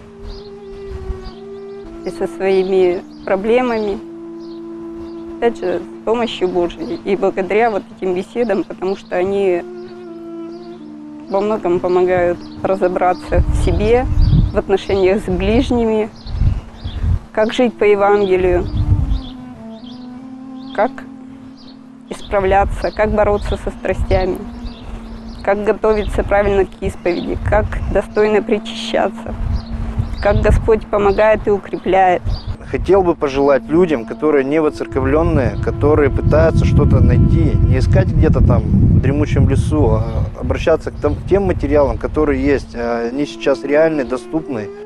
и со своими проблемами. Опять же, с помощью Божьей. И благодаря вот этим беседам, потому что они во многом помогают разобраться в себе, в отношениях с ближними, как жить по Евангелию, как исправляться, как бороться со страстями, как готовиться правильно к исповеди, как достойно причащаться, как Господь помогает и укрепляет. Хотел бы пожелать людям, которые не воцерковленные, которые пытаются что-то найти, не искать где-то там в дремучем лесу, а обращаться к тем материалам, которые есть. Они сейчас реальны, доступны.